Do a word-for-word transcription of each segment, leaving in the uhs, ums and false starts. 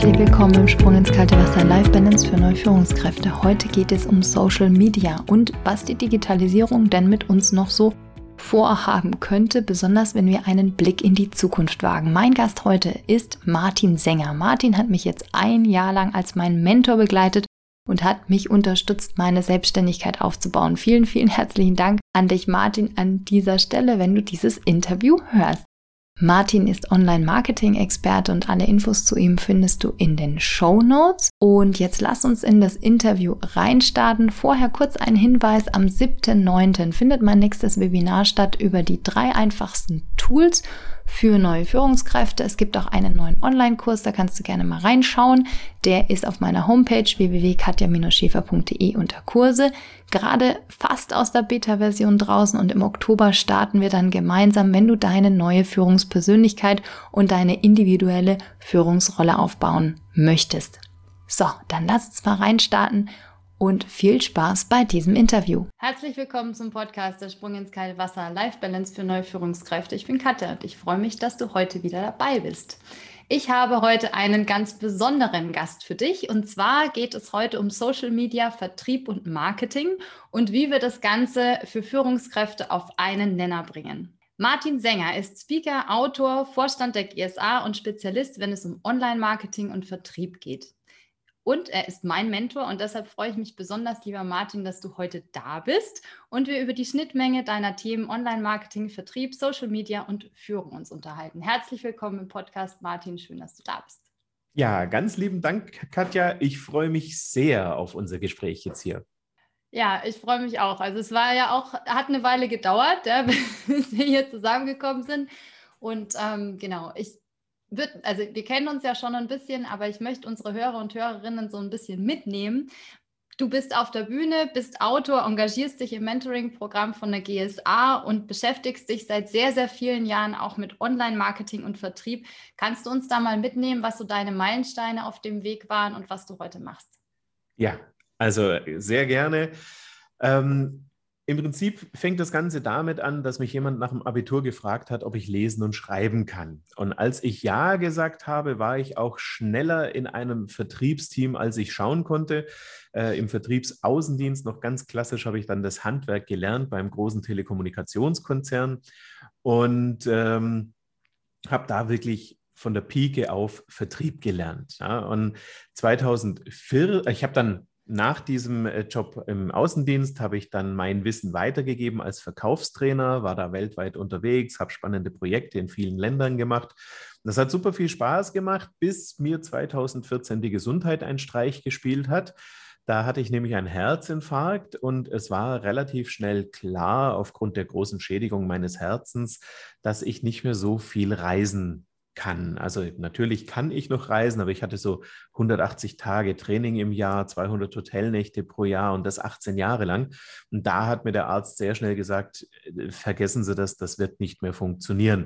Herzlich willkommen im Sprung ins kalte Wasser Life Balance für neue Führungskräfte. Heute geht es um Social Media und was die Digitalisierung denn mit uns noch so vorhaben könnte, besonders wenn wir einen Blick in die Zukunft wagen. Mein Gast heute ist Martin Sänger. Martin hat mich jetzt ein Jahr lang als mein Mentor begleitet und hat mich unterstützt, meine Selbstständigkeit aufzubauen. Vielen, vielen herzlichen Dank an dich, Martin, an dieser Stelle, wenn du dieses Interview hörst. Martin ist Online-Marketing-Experte und alle Infos zu ihm findest du in den Shownotes. Und jetzt lass uns in das Interview reinstarten. Vorher kurz ein Hinweis: Am siebten neunten findet mein nächstes Webinar statt über die drei einfachsten Tools für neue Führungskräfte. Es gibt auch einen neuen Online-Kurs, da kannst du gerne mal reinschauen. Der ist auf meiner Homepage w w w punkt katja Bindestrich schäfer punkt d e unter Kurse. Gerade fast aus der Beta-Version draußen und im Oktober starten wir dann gemeinsam, wenn du deine neue Führungspersönlichkeit und deine individuelle Führungsrolle aufbauen möchtest. So, dann lass uns mal reinstarten und viel Spaß bei diesem Interview. Herzlich willkommen zum Podcast Der Sprung ins kalte Wasser Life Balance für neue Führungskräfte. Ich bin Katja und ich freue mich, dass du heute wieder dabei bist. Ich habe heute einen ganz besonderen Gast für dich, und zwar geht es heute um Social Media, Vertrieb und Marketing und wie wir das Ganze für Führungskräfte auf einen Nenner bringen. Martin Sänger ist Speaker, Autor, Vorstand der G S A und Spezialist, wenn es um Online-Marketing und Vertrieb geht. Und er ist mein Mentor und deshalb freue ich mich besonders, lieber Martin, dass du heute da bist und wir über die Schnittmenge deiner Themen Online-Marketing, Vertrieb, Social Media und Führung uns unterhalten. Herzlich willkommen im Podcast, Martin. Schön, dass du da bist. Ja, ganz lieben Dank, Katja. Ich freue mich sehr auf unser Gespräch jetzt hier. Ja, ich freue mich auch. Also es war ja auch, hat eine Weile gedauert, ja, bis wir hier zusammengekommen sind. Und ähm, genau, ich Wird, also wir kennen uns ja schon ein bisschen, aber ich möchte unsere Hörer und Hörerinnen so ein bisschen mitnehmen. Du bist auf der Bühne, bist Autor, engagierst dich im Mentoring-Programm von der G S A und beschäftigst dich seit sehr, sehr vielen Jahren auch mit Online-Marketing und Vertrieb. Kannst du uns da mal mitnehmen, was so deine Meilensteine auf dem Weg waren und was du heute machst? Ja, also sehr gerne. Ähm, Im Prinzip fängt das Ganze damit an, dass mich jemand nach dem Abitur gefragt hat, ob ich lesen und schreiben kann. Und als ich Ja gesagt habe, war ich auch schneller in einem Vertriebsteam, als ich schauen konnte. Äh, im Vertriebsaußendienst, noch ganz klassisch, habe ich dann das Handwerk gelernt beim großen Telekommunikationskonzern und ähm, habe da wirklich von der Pike auf Vertrieb gelernt. Ja. Und zweitausendvier, ich habe dann nach diesem Job im Außendienst, habe ich dann mein Wissen weitergegeben als Verkaufstrainer, war da weltweit unterwegs, habe spannende Projekte in vielen Ländern gemacht. Das hat super viel Spaß gemacht, bis mir zweitausendvierzehn die Gesundheit einen Streich gespielt hat. Da hatte ich nämlich einen Herzinfarkt und es war relativ schnell klar, aufgrund der großen Schädigung meines Herzens, dass ich nicht mehr so viel reisen kann. Also natürlich kann ich noch reisen, aber ich hatte so hundertachtzig Tage Training im Jahr, zweihundert Hotelnächte pro Jahr und das achtzehn Jahre lang. Und da hat mir der Arzt sehr schnell gesagt, vergessen Sie das, das wird nicht mehr funktionieren.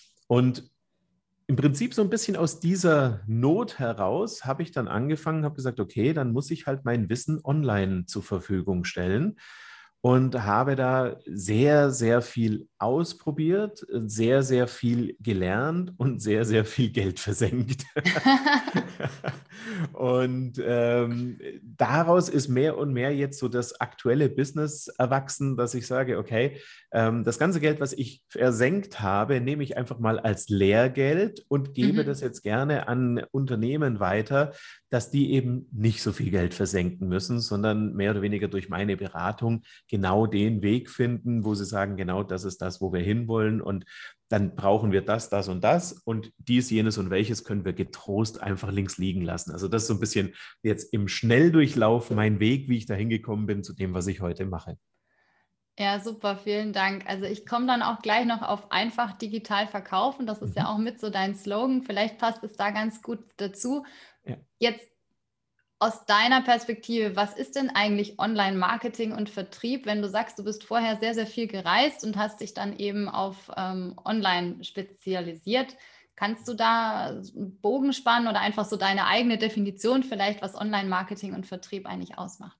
Und im Prinzip so ein bisschen aus dieser Not heraus habe ich dann angefangen, habe gesagt, okay, dann muss ich halt mein Wissen online zur Verfügung stellen. Und habe da sehr, sehr viel ausprobiert, sehr, sehr viel gelernt und sehr, sehr viel Geld versenkt. Und ähm, daraus ist mehr und mehr jetzt so das aktuelle Business erwachsen, dass ich sage, okay, ähm, das ganze Geld, was ich versenkt habe, nehme ich einfach mal als Lehrgeld und gebe mhm. das jetzt gerne an Unternehmen weiter, dass die eben nicht so viel Geld versenken müssen, sondern mehr oder weniger durch meine Beratung genau den Weg finden, wo sie sagen, genau das ist das, wo wir hinwollen und dann brauchen wir das, das und das und dies, jenes und welches können wir getrost einfach links liegen lassen. Also das ist so ein bisschen jetzt im Schnelldurchlauf mein Weg, wie ich da hingekommen bin zu dem, was ich heute mache. Ja, super, vielen Dank. Also ich komme dann auch gleich noch auf einfach digital verkaufen. Das ist mhm. ja auch mit so dein Slogan. Vielleicht passt es da ganz gut dazu. Ja. Jetzt aus deiner Perspektive, was ist denn eigentlich Online-Marketing und Vertrieb, wenn du sagst, du bist vorher sehr, sehr viel gereist und hast dich dann eben auf ähm, Online spezialisiert? Kannst du da einen Bogen spannen oder einfach so deine eigene Definition vielleicht, was Online-Marketing und Vertrieb eigentlich ausmacht?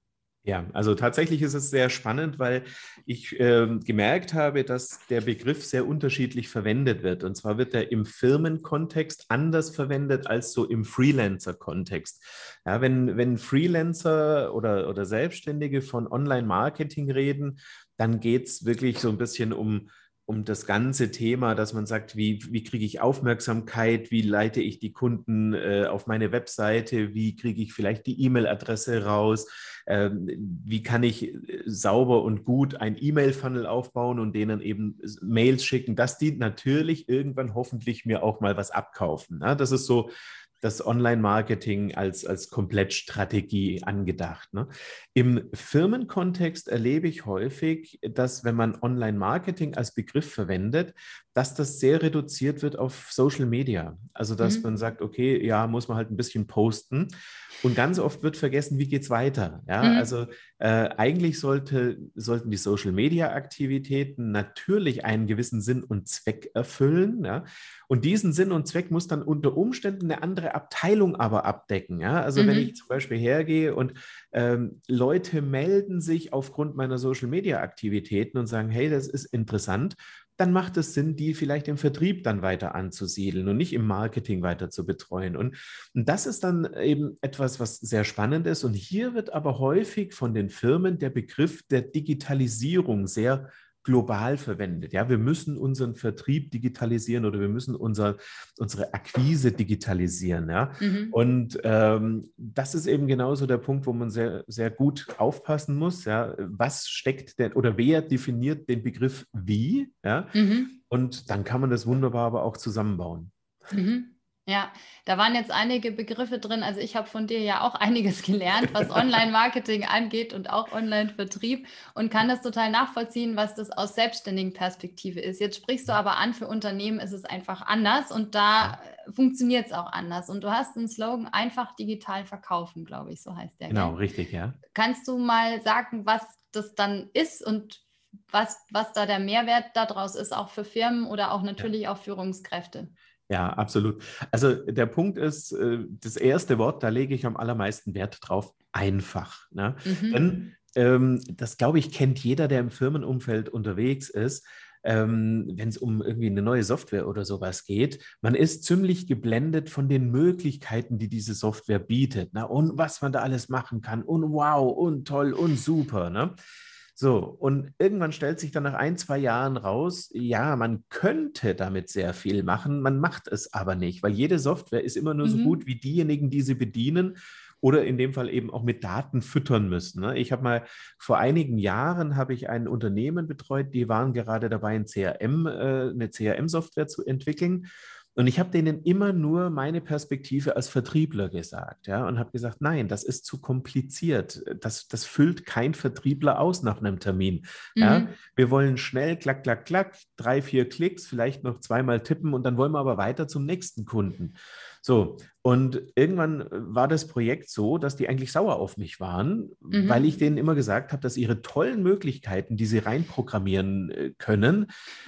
Ja, also tatsächlich ist es sehr spannend, weil ich ähm, gemerkt habe, dass der Begriff sehr unterschiedlich verwendet wird. Und zwar wird er im Firmenkontext anders verwendet als so im Freelancer-Kontext. Ja, wenn, wenn Freelancer oder, oder Selbstständige von Online-Marketing reden, dann geht es wirklich so ein bisschen um um das ganze Thema, dass man sagt, wie, wie kriege ich Aufmerksamkeit, wie leite ich die Kunden äh, auf meine Webseite, wie kriege ich vielleicht die E-Mail-Adresse raus, ähm, wie kann ich äh, sauber und gut ein E-Mail-Funnel aufbauen und denen eben Mails schicken, dass die natürlich irgendwann hoffentlich mir auch mal was abkaufen. Ne? Das ist so das Online-Marketing als, als Komplettstrategie angedacht. Ne? Im Firmenkontext erlebe ich häufig, dass wenn man Online-Marketing als Begriff verwendet, dass das sehr reduziert wird auf Social Media. Also dass Mhm. man sagt, okay, ja, muss man halt ein bisschen posten. Und ganz oft wird vergessen, wie geht es weiter. Ja, Mhm. also äh, eigentlich sollte, sollten die Social-Media-Aktivitäten natürlich einen gewissen Sinn und Zweck erfüllen. Ja? Und diesen Sinn und Zweck muss dann unter Umständen eine andere Abteilung aber abdecken. Ja? Also wenn ich Mhm. zum Beispiel hergehe und ähm, Leute melden sich aufgrund meiner Social-Media-Aktivitäten und sagen, hey, das ist interessant, dann macht es Sinn, die vielleicht im Vertrieb dann weiter anzusiedeln und nicht im Marketing weiter zu betreuen. Und, und das ist dann eben etwas, was sehr spannend ist. Und hier wird aber häufig von den Firmen der Begriff der Digitalisierung sehr global verwendet. Ja, wir müssen unseren Vertrieb digitalisieren oder wir müssen unser, unsere Akquise digitalisieren. Ja, Mhm. und ähm, das ist eben genauso der Punkt, wo man sehr, sehr gut aufpassen muss. Ja, was steckt denn oder wer definiert den Begriff wie? Ja, Mhm. und dann kann man das wunderbar aber auch zusammenbauen. Mhm. Ja, da waren jetzt einige Begriffe drin. Also ich habe von dir ja auch einiges gelernt, was Online-Marketing angeht und auch Online-Vertrieb und kann das total nachvollziehen, was das aus selbstständigen Perspektive ist. Jetzt sprichst du aber an, für Unternehmen ist es einfach anders und da funktioniert es auch anders. Und du hast einen Slogan, einfach digital verkaufen, glaube ich, so heißt der, Genau, gell? richtig, ja. Kannst du mal sagen, was das dann ist und was, was da der Mehrwert daraus ist, auch für Firmen oder auch Ja. natürlich auch Führungskräfte? Ja, absolut. Also der Punkt ist, äh, das erste Wort, da lege ich am allermeisten Wert drauf, einfach. Ne? Mhm. Denn ähm, das, glaube ich, kennt jeder, der im Firmenumfeld unterwegs ist. Ähm, wenn es um irgendwie eine neue Software oder sowas geht, man ist ziemlich geblendet von den Möglichkeiten, die diese Software bietet, ne? Und was man da alles machen kann und wow und toll und super. Ne? So, und irgendwann stellt sich dann nach ein, zwei Jahren raus, ja, man könnte damit sehr viel machen, man macht es aber nicht, weil jede Software ist immer nur so gut Mhm. wie diejenigen, die sie bedienen oder in dem Fall eben auch mit Daten füttern müssen. Ne? Ich habe mal vor einigen Jahren habe ich ein Unternehmen betreut, die waren gerade dabei, ein C R M, äh, eine C R M-Software zu entwickeln. Und ich habe denen immer nur meine Perspektive als Vertriebler gesagt, ja, und habe gesagt, nein, das ist zu kompliziert. Das, das füllt kein Vertriebler aus nach einem Termin. Ja. Mhm. Wir wollen schnell, klack, klack, klack, drei, vier Klicks, vielleicht noch zweimal tippen und dann wollen wir aber weiter zum nächsten Kunden. So, und irgendwann war das Projekt so, dass die eigentlich sauer auf mich waren, weil ich Mhm. denen immer gesagt habe, dass ihre tollen Möglichkeiten, die sie reinprogrammieren äh, können,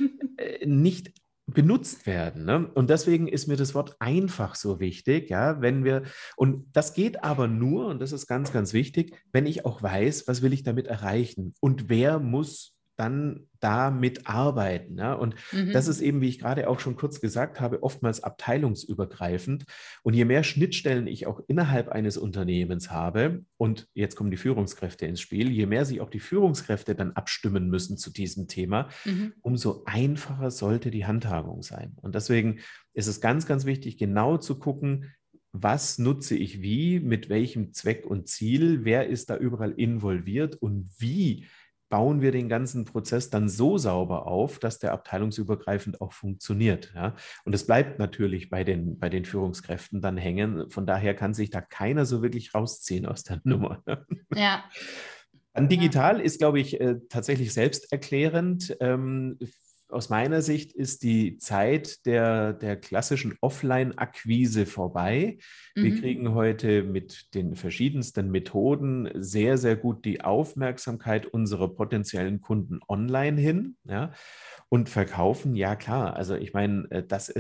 äh, nicht benutzt werden. Ne? Und deswegen ist mir das Wort einfach so wichtig, ja, wenn wir, und das geht aber nur, und das ist ganz, ganz wichtig, wenn ich auch weiß, was will ich damit erreichen und wer muss dann damit arbeiten. Ja? Und das ist Mhm. eben, wie ich gerade auch schon kurz gesagt habe, oftmals abteilungsübergreifend. Und je mehr Schnittstellen ich auch innerhalb eines Unternehmens habe, und jetzt kommen die Führungskräfte ins Spiel, je mehr sich auch die Führungskräfte dann abstimmen müssen zu diesem Thema, Mhm. umso einfacher sollte die Handhabung sein. Und deswegen ist es ganz, ganz wichtig, genau zu gucken, was nutze ich wie, mit welchem Zweck und Ziel, wer ist da überall involviert und wie bauen wir den ganzen Prozess dann so sauber auf, dass der abteilungsübergreifend auch funktioniert. Ja? Und es bleibt natürlich bei den, bei den Führungskräften dann hängen. Von daher kann sich da keiner so wirklich rausziehen aus der Nummer. Ja. Dann Ja. digital ist, glaube ich, äh, tatsächlich selbsterklärend. Ähm, aus meiner Sicht ist die Zeit der, der klassischen Offline-Akquise vorbei. Wir Mhm. kriegen heute mit den verschiedensten Methoden sehr, sehr gut die Aufmerksamkeit unserer potenziellen Kunden online hin. Ja? Und verkaufen, ja klar. Also ich meine, äh, das ist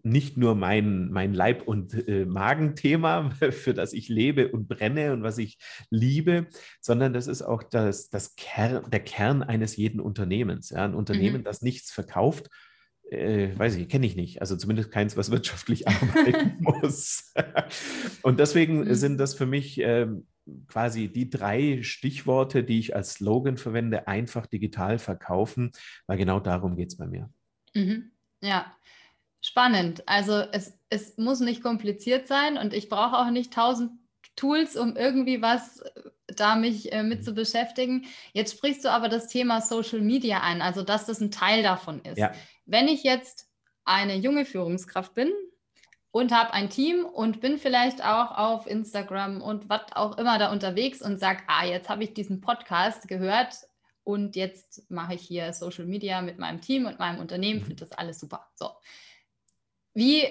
nicht nur mein, mein Leib- und äh, Magenthema, für das ich lebe und brenne und was ich liebe, sondern das ist auch das, das Kern, der Kern eines jeden Unternehmens. Ja? Ein Unternehmen, Mhm. das nichts verkauft, äh, weiß ich, kenne ich nicht. Also zumindest keins, was wirtschaftlich arbeiten muss. Und deswegen sind Mhm. das für mich ähm, quasi die drei Stichworte, die ich als Slogan verwende: einfach digital verkaufen, weil genau darum geht es bei mir. Mhm. Ja, spannend. Also es, es muss nicht kompliziert sein und ich brauche auch nicht tausend Tools, um irgendwie was äh, da mich äh, mit zu beschäftigen. Jetzt sprichst du aber das Thema Social Media ein, also dass das ein Teil davon ist. Ja. Wenn ich jetzt eine junge Führungskraft bin und habe ein Team und bin vielleicht auch auf Instagram und was auch immer da unterwegs und sage, ah, jetzt habe ich diesen Podcast gehört und jetzt mache ich hier Social Media mit meinem Team und meinem Unternehmen, Mhm. finde das alles super. So. Wie,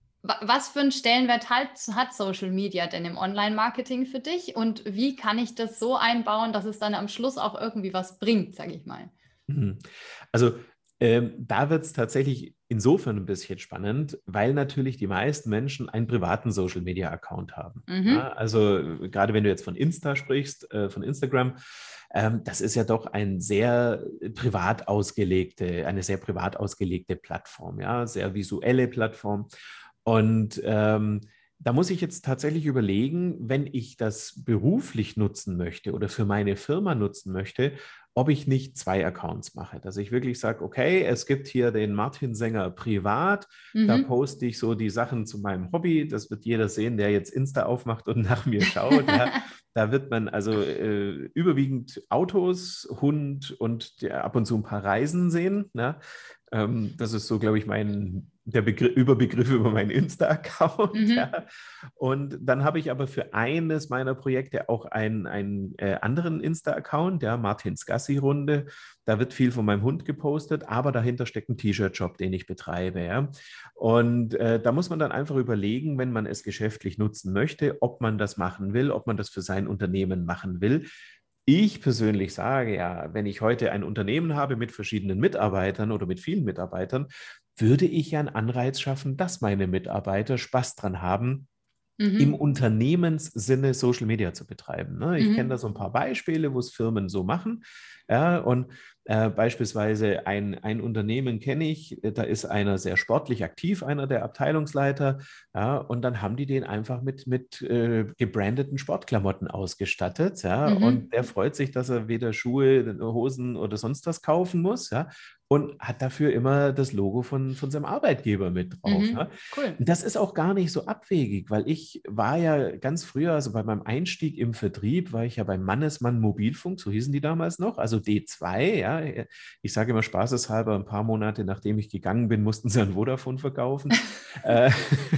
was für einen Stellenwert hat, hat Social Media denn im Online-Marketing für dich und wie kann ich das so einbauen, dass es dann am Schluss auch irgendwie was bringt, sage ich mal? Mhm. Also ähm, da wird es tatsächlich insofern ein bisschen spannend, weil natürlich die meisten Menschen einen privaten Social-Media-Account haben. Ja, Mhm. also äh, gerade wenn du jetzt von Insta sprichst, äh, von Instagram, ähm, das ist ja doch ein sehr privat ausgelegte, eine sehr privat ausgelegte Plattform, ja, sehr visuelle Plattform. Und ähm, da muss ich jetzt tatsächlich überlegen, wenn ich das beruflich nutzen möchte oder für meine Firma nutzen möchte, ob ich nicht zwei Accounts mache. Dass ich wirklich sage, okay, es gibt hier den Martin Sänger privat, da Mhm. poste ich so die Sachen zu meinem Hobby. Das wird jeder sehen, der jetzt Insta aufmacht und nach mir schaut. Ja. Da wird man also äh, überwiegend Autos, Hund und ja, ab und zu ein paar Reisen sehen. Ja. Ähm, das ist so, glaube ich, mein der Begr Überbegriff über meinen Insta-Account. Mhm. Ja. Und dann habe ich aber für eines meiner Projekte auch einen, einen äh, anderen Insta-Account, ja, Martins Gassi-Runde. Da wird viel von meinem Hund gepostet, aber dahinter steckt ein T-Shirt-Shop, den ich betreibe. Ja. Und äh, da muss man dann einfach überlegen, wenn man es geschäftlich nutzen möchte, ob man das machen will, ob man das für sein Unternehmen machen will. Ich persönlich sage ja, wenn ich heute ein Unternehmen habe mit verschiedenen Mitarbeitern oder mit vielen Mitarbeitern, würde ich ja einen Anreiz schaffen, dass meine Mitarbeiter Spaß dran haben, im Mhm. Unternehmenssinne Social Media zu betreiben. Ne? Ich kenne da Mhm. so ein paar Beispiele, wo es Firmen so machen. Ja, und äh, beispielsweise ein, ein Unternehmen kenne ich, da ist einer sehr sportlich aktiv, einer der Abteilungsleiter. Ja, und dann haben die den einfach mit, mit äh, gebrandeten Sportklamotten ausgestattet. Ja, und Mhm. der freut sich, dass er weder Schuhe, Hosen oder sonst was kaufen muss. Ja, und hat dafür immer das Logo von, von seinem Arbeitgeber mit drauf. Ja. Mhm. Cool. Das ist auch gar nicht so abwegig, weil ich war ja ganz früher, also bei meinem Einstieg im Vertrieb, war ich ja beim Mannesmann Mobilfunk, so hießen die damals noch, also D zwei, ja. Ich sage immer spaßeshalber, ein paar Monate nachdem ich gegangen bin, mussten sie an Vodafone verkaufen. äh,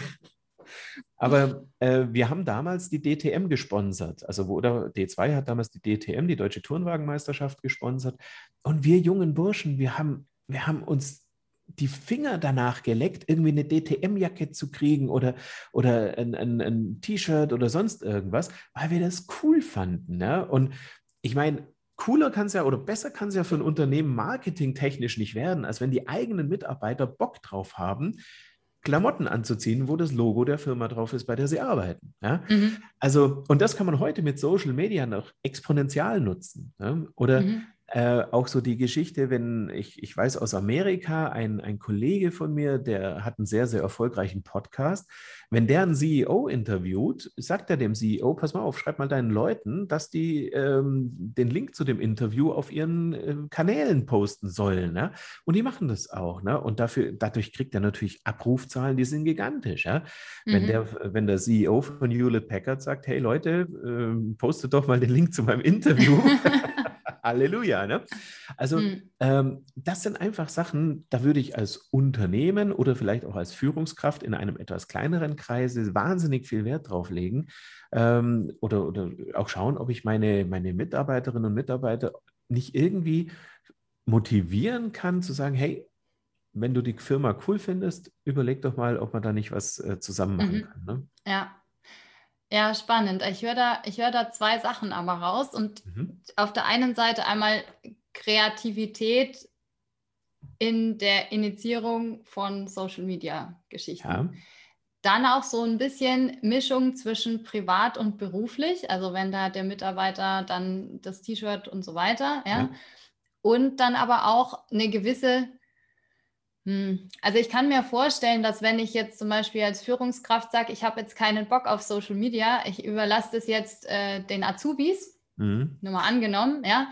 aber äh, wir haben damals die D T M gesponsert. Also oder D zwei hat damals die D T M, die Deutsche Turnwagenmeisterschaft, gesponsert. Und wir jungen Burschen, wir haben, wir haben uns die Finger danach geleckt, irgendwie eine D T M-Jacke zu kriegen oder, oder ein, ein, ein T-Shirt oder sonst irgendwas, weil wir das cool fanden. Ja? Und ich meine, cooler kann es ja oder besser kann es ja für ein Unternehmen marketingtechnisch nicht werden, als wenn die eigenen Mitarbeiter Bock drauf haben, Klamotten anzuziehen, wo das Logo der Firma drauf ist, bei der sie arbeiten. Ja? Mhm. Also, und das kann man heute mit Social Media noch exponentiell nutzen. Ja? Oder Mhm. äh, auch so die Geschichte, wenn ich, ich weiß aus Amerika, ein, ein Kollege von mir, der hat einen sehr, sehr erfolgreichen Podcast. Wenn der einen C E O interviewt, sagt er dem C E O, pass mal auf, schreib mal deinen Leuten, dass die ähm, den Link zu dem Interview auf ihren äh, Kanälen posten sollen. Ne? Und die machen das auch. Ne? Und dafür, dadurch kriegt er natürlich Abrufzahlen, die sind gigantisch. Ja? Wenn der, Mhm. wenn der C E O von Hewlett Packard sagt, hey Leute, äh, postet doch mal den Link zu meinem Interview. Halleluja, ne? Also Mhm. ähm, das sind einfach Sachen, da würde ich als Unternehmen oder vielleicht auch als Führungskraft in einem etwas kleineren Kreise wahnsinnig viel Wert drauf legen ähm, oder, oder auch schauen, ob ich meine, meine Mitarbeiterinnen und Mitarbeiter nicht irgendwie motivieren kann, zu sagen, hey, wenn du die Firma cool findest, überleg doch mal, ob man da nicht was äh, zusammen machen Mhm. kann. Ne? Ja. Ja, spannend. Ich höre da, ich höre da zwei Sachen aber raus. Und Mhm. auf der einen Seite einmal Kreativität in der Initiierung von Social-Media-Geschichten. Ja. Dann auch so ein bisschen Mischung zwischen privat und beruflich, also wenn da der Mitarbeiter dann das T-Shirt und so weiter, ja. Ja. Und dann aber auch eine gewisse, hm, also ich kann mir vorstellen, dass wenn ich jetzt zum Beispiel als Führungskraft sage, ich habe jetzt keinen Bock auf Social Media, ich überlasse das jetzt äh, den Azubis, Mhm. nur mal angenommen, ja,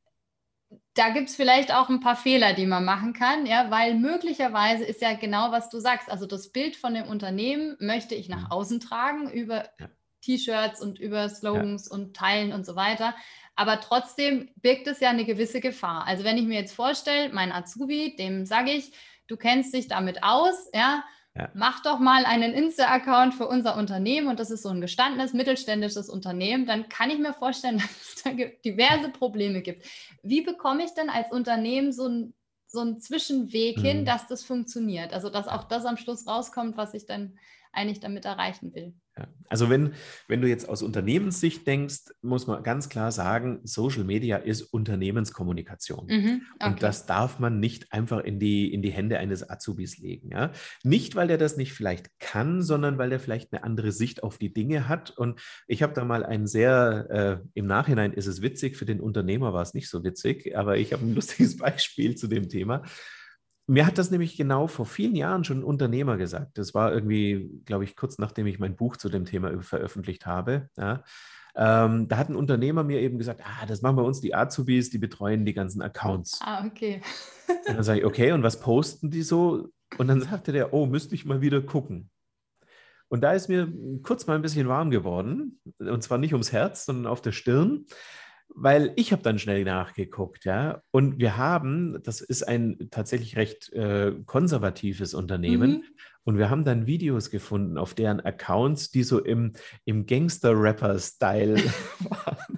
da gibt es vielleicht auch ein paar Fehler, die man machen kann, ja, weil möglicherweise ist ja genau, was du sagst, also das Bild von dem Unternehmen möchte ich nach Mhm. außen tragen über Ja. T-Shirts und über Ja. Slogans und Teilen und so weiter, aber trotzdem birgt es ja eine gewisse Gefahr. Also wenn ich mir jetzt vorstelle, mein Azubi, dem sage ich, du kennst dich damit aus, ja, Ja. mach doch mal einen Insta-Account für unser Unternehmen und das ist so ein gestandenes, mittelständisches Unternehmen, dann kann ich mir vorstellen, dass es da diverse Probleme gibt. Wie bekomme ich denn als Unternehmen so, ein, so einen Zwischenweg hin, Mhm. dass das funktioniert? Also dass Ja. auch das am Schluss rauskommt, was ich dann eigentlich damit erreichen will. Ja. Also wenn, wenn du jetzt aus Unternehmenssicht denkst, muss man ganz klar sagen, Social Media ist Unternehmenskommunikation. Mhm, okay. Und das darf man nicht einfach in die, in die Hände eines Azubis legen. Ja? Nicht, weil der das nicht vielleicht kann, sondern weil der vielleicht eine andere Sicht auf die Dinge hat. Und ich habe da mal ein sehr, äh, im Nachhinein ist es witzig, für den Unternehmer war es nicht so witzig, aber ich habe ein lustiges Beispiel zu dem Thema. Mir hat das nämlich genau vor vielen Jahren schon ein Unternehmer gesagt. Das war irgendwie, glaube ich, kurz nachdem ich mein Buch zu dem Thema veröffentlicht habe. Ja. Ähm, da hat ein Unternehmer mir eben gesagt, ah, das machen bei uns die Azubis, die betreuen die ganzen Accounts. Ah, okay. Und dann sage ich, okay, und was posten die so? Und dann sagte der, oh, müsste ich mal wieder gucken. Und da ist mir kurz mal ein bisschen warm geworden. Und zwar nicht ums Herz, sondern auf der Stirn. Weil ich habe dann schnell nachgeguckt, ja. Und wir haben, das ist ein tatsächlich recht äh, konservatives Unternehmen. Mhm. Und wir haben dann Videos gefunden auf deren Accounts, die so im, im Gangster-Rapper-Style waren.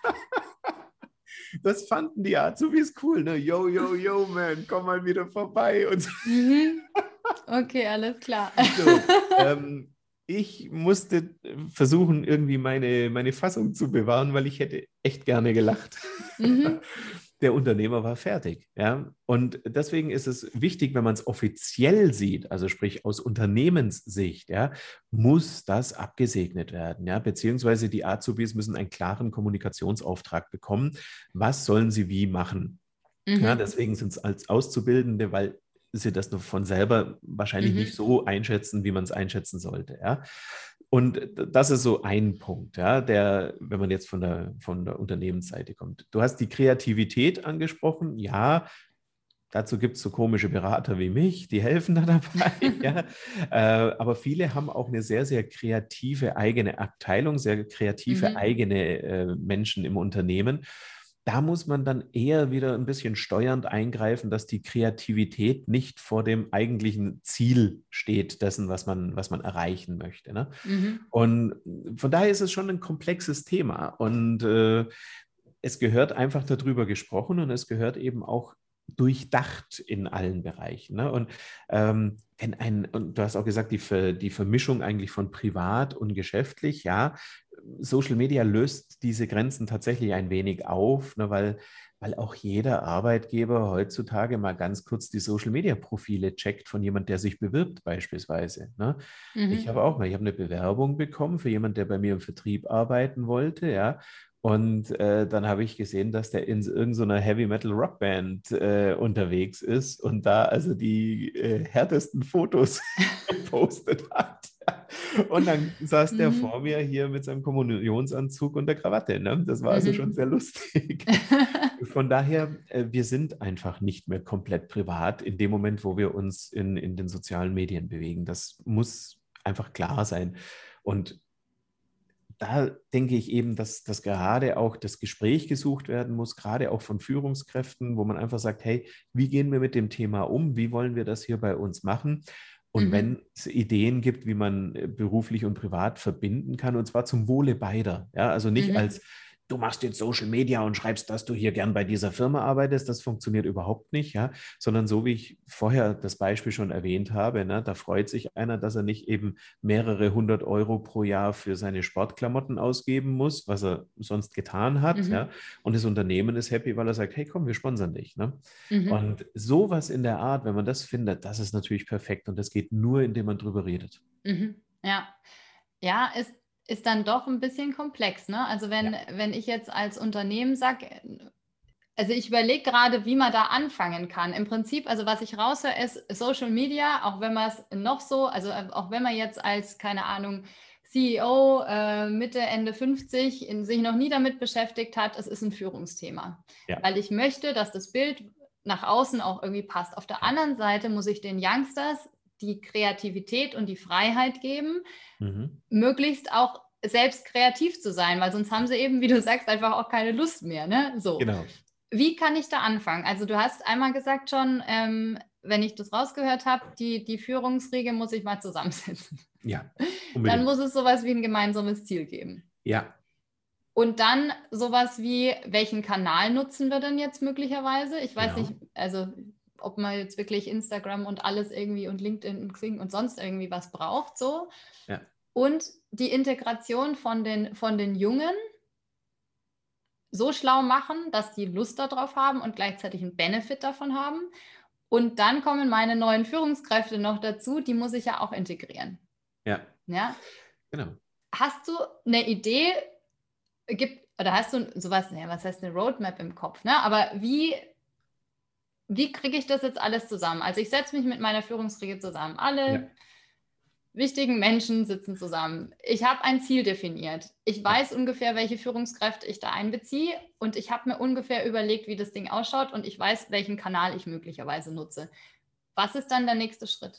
Das fanden die Azubis cool, ne? Yo, yo, yo, man, komm mal wieder vorbei. Und so. Mhm. Okay, alles klar. So, ähm, ich musste versuchen, irgendwie meine, meine Fassung zu bewahren, weil ich hätte echt gerne gelacht. Mhm. Der Unternehmer war fertig. Ja? Und deswegen ist es wichtig, wenn man es offiziell sieht, also sprich aus Unternehmenssicht, ja, muss das abgesegnet werden. Ja? Beziehungsweise die Azubis müssen einen klaren Kommunikationsauftrag bekommen. Was sollen sie wie machen? Mhm. Ja, deswegen sind es als Auszubildende, weil sie das nur von selber wahrscheinlich Mhm. nicht so einschätzen, wie man es einschätzen sollte. Ja? Und das ist so ein Punkt, ja, der, wenn man jetzt von der, von der Unternehmensseite kommt. Du hast die Kreativität angesprochen. Ja, dazu gibt es so komische Berater wie mich, die helfen da dabei. Ja. Äh, aber viele haben auch eine sehr, sehr kreative eigene Abteilung, sehr kreative Mhm. eigene äh, Menschen im Unternehmen. Da muss man dann eher wieder ein bisschen steuernd eingreifen, dass die Kreativität nicht vor dem eigentlichen Ziel steht, dessen, was man, was man erreichen möchte. Ne? Mhm. Und von daher ist es schon ein komplexes Thema. Und äh, es gehört einfach darüber gesprochen und es gehört eben auch durchdacht in allen Bereichen. Ne? Und ähm, wenn ein, und du hast auch gesagt, die, Ver, die Vermischung eigentlich von privat und geschäftlich, ja, Social Media löst diese Grenzen tatsächlich ein wenig auf, ne, weil, weil auch jeder Arbeitgeber heutzutage mal ganz kurz die Social Media Profile checkt von jemand, der sich bewirbt beispielsweise. Ne? Mhm. Ich habe auch mal, ich habe eine Bewerbung bekommen für jemand, der bei mir im Vertrieb arbeiten wollte, ja. Und äh, dann habe ich gesehen, dass der in irgendeiner Heavy Metal Rockband äh, unterwegs ist und da also die äh, härtesten Fotos gepostet hat. Und dann saß Mhm. der vor mir hier mit seinem Kommunionsanzug und der Krawatte. Ne? Das war also Mhm. schon sehr lustig. Von daher, äh, wir sind einfach nicht mehr komplett privat in dem Moment, wo wir uns in, in den sozialen Medien bewegen. Das muss einfach klar sein. Und da denke ich eben, dass, dass gerade auch das Gespräch gesucht werden muss, gerade auch von Führungskräften, wo man einfach sagt, hey, wie gehen wir mit dem Thema um? Wie wollen wir das hier bei uns machen? Und Mhm. wenn es Ideen gibt, wie man beruflich und privat verbinden kann, und zwar zum Wohle beider. Ja, also nicht Mhm. als du machst jetzt Social Media und schreibst, dass du hier gern bei dieser Firma arbeitest. Das funktioniert überhaupt nicht, ja, sondern so wie ich vorher das Beispiel schon erwähnt habe, ne, da freut sich einer, dass er nicht eben mehrere hundert Euro pro Jahr für seine Sportklamotten ausgeben muss, was er sonst getan hat, Mhm. ja, und das Unternehmen ist happy, weil er sagt, hey, komm, wir sponsern dich, ne? Mhm. Und sowas in der Art, wenn man das findet, das ist natürlich perfekt und das geht nur, indem man drüber redet. Mhm. Ja, ja, ist ist dann doch ein bisschen komplex, ne? Also, wenn Ja. wenn ich jetzt als Unternehmen sage, also, ich überlege gerade, wie man da anfangen kann. Im Prinzip, also, was ich raushöre, ist Social Media, auch wenn man es noch so, also, äh, auch wenn man jetzt als, keine Ahnung, C E O, äh, Mitte, Ende fünfzig in sich noch nie damit beschäftigt hat, es ist ein Führungsthema. Ja. Weil ich möchte, dass das Bild nach außen auch irgendwie passt. Auf der Ja. anderen Seite muss ich den Youngsters die Kreativität und die Freiheit geben, Mhm. möglichst auch selbst kreativ zu sein, weil sonst haben sie eben, wie du sagst, einfach auch keine Lust mehr. Ne? So. Genau. Wie kann ich da anfangen? Also du hast einmal gesagt schon, ähm, wenn ich das rausgehört habe, die, die Führungsriege muss ich mal zusammensetzen. Ja, Dann unbedingt. muss es sowas wie ein gemeinsames Ziel geben. Ja. Und dann sowas wie, welchen Kanal nutzen wir denn jetzt möglicherweise? Ich weiß Genau. nicht, also ob man jetzt wirklich Instagram und alles irgendwie und LinkedIn und Xing und sonst irgendwie was braucht, so. Ja. Und die Integration von den, von den Jungen so schlau machen, dass die Lust darauf haben und gleichzeitig einen Benefit davon haben. Und dann kommen meine neuen Führungskräfte noch dazu, die muss ich ja auch integrieren. Ja. Ja? Genau. Hast du eine Idee, gibt, oder hast du sowas, ja, was heißt eine Roadmap im Kopf, ne? Aber wie, wie kriege ich das jetzt alles zusammen? Also ich setze mich mit meiner Führungsriege zusammen. Alle Ja. wichtigen Menschen sitzen zusammen. Ich habe ein Ziel definiert. Ich weiß ja. ungefähr, welche Führungskräfte ich da einbeziehe und ich habe mir ungefähr überlegt, wie das Ding ausschaut und ich weiß, welchen Kanal ich möglicherweise nutze. Was ist dann der nächste Schritt?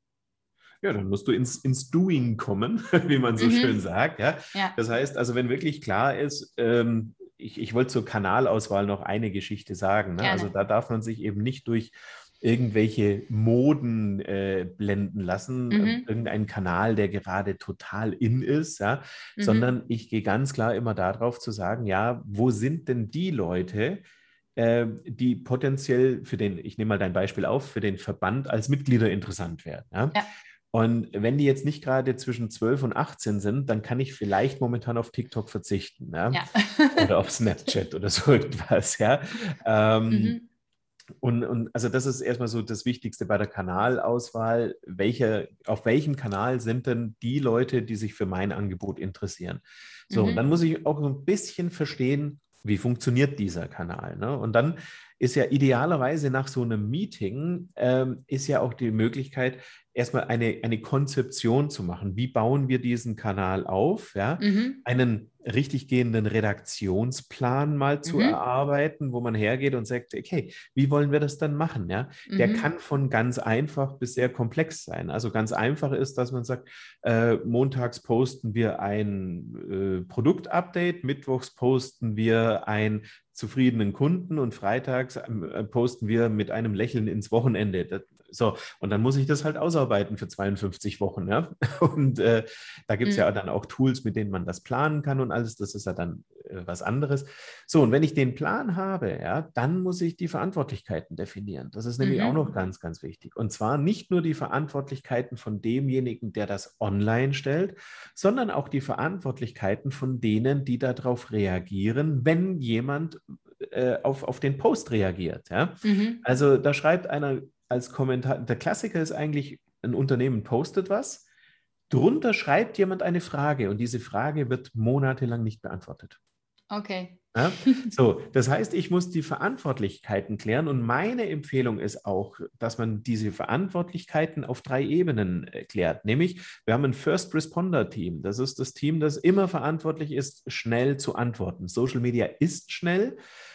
Ja, dann musst du ins, ins Doing kommen, wie man so mhm. schön sagt. Ja? Ja. Das heißt, also wenn wirklich klar ist, ähm, ich, ich wollte zur Kanalauswahl noch eine Geschichte sagen. Ne? Also da darf man sich eben nicht durch irgendwelche Moden äh, blenden lassen, mhm. irgendeinen Kanal, der gerade total in ist, ja? mhm. sondern ich gehe ganz klar immer darauf zu sagen, ja, wo sind denn die Leute, äh, die potenziell für den, ich nehme mal dein Beispiel auf, für den Verband als Mitglieder interessant werden. Ja? Ja. Und wenn die jetzt nicht gerade zwischen zwölf und achtzehn sind, dann kann ich vielleicht momentan auf TikTok verzichten, ja? Ja. Oder auf Snapchat oder so etwas, ja. Ähm, mhm. Und, und also das ist erstmal so das Wichtigste bei der Kanalauswahl. Welche, auf welchem Kanal sind denn die Leute, die sich für mein Angebot interessieren? So, mhm. und dann muss ich auch so ein bisschen verstehen, wie funktioniert dieser Kanal? Ne? Und dann ist ja idealerweise nach so einem Meeting, ähm, ist ja auch die Möglichkeit, erstmal eine, eine Konzeption zu machen. Wie bauen wir diesen Kanal auf? Ja? Mhm. Einen richtig gehenden Redaktionsplan mal zu mhm. erarbeiten, wo man hergeht und sagt, okay, wie wollen wir das dann machen? Ja? Mhm. Der kann von ganz einfach bis sehr komplex sein. Also ganz einfach ist, dass man sagt, äh, montags posten wir ein äh, Produktupdate, mittwochs posten wir ein zufriedenen Kunden und freitags äh, posten wir mit einem Lächeln ins Wochenende. Das, so, und dann muss ich das halt ausarbeiten für zweiundfünfzig Wochen. Ja? Und äh, da gibt es mhm. ja dann auch Tools, mit denen man das planen kann und alles. Das ist ja dann äh, was anderes. So, und wenn ich den Plan habe, ja, dann muss ich die Verantwortlichkeiten definieren. Das ist nämlich mhm. auch noch ganz, ganz wichtig. Und zwar nicht nur die Verantwortlichkeiten von demjenigen, der das online stellt, sondern auch die Verantwortlichkeiten von denen, die darauf reagieren, wenn jemand äh, auf, auf den Post reagiert. Ja? Mhm. Also da schreibt einer als Kommentar, der Klassiker ist eigentlich, ein Unternehmen postet was, drunter schreibt jemand eine Frage und diese Frage wird monatelang nicht beantwortet. Okay. Ja? So, das heißt, ich muss die Verantwortlichkeiten klären und meine Empfehlung ist auch, dass man diese Verantwortlichkeiten auf drei Ebenen klärt. Nämlich, wir haben ein First Responder Team. Das ist das Team, das immer verantwortlich ist, schnell zu antworten. Social Media ist schnell.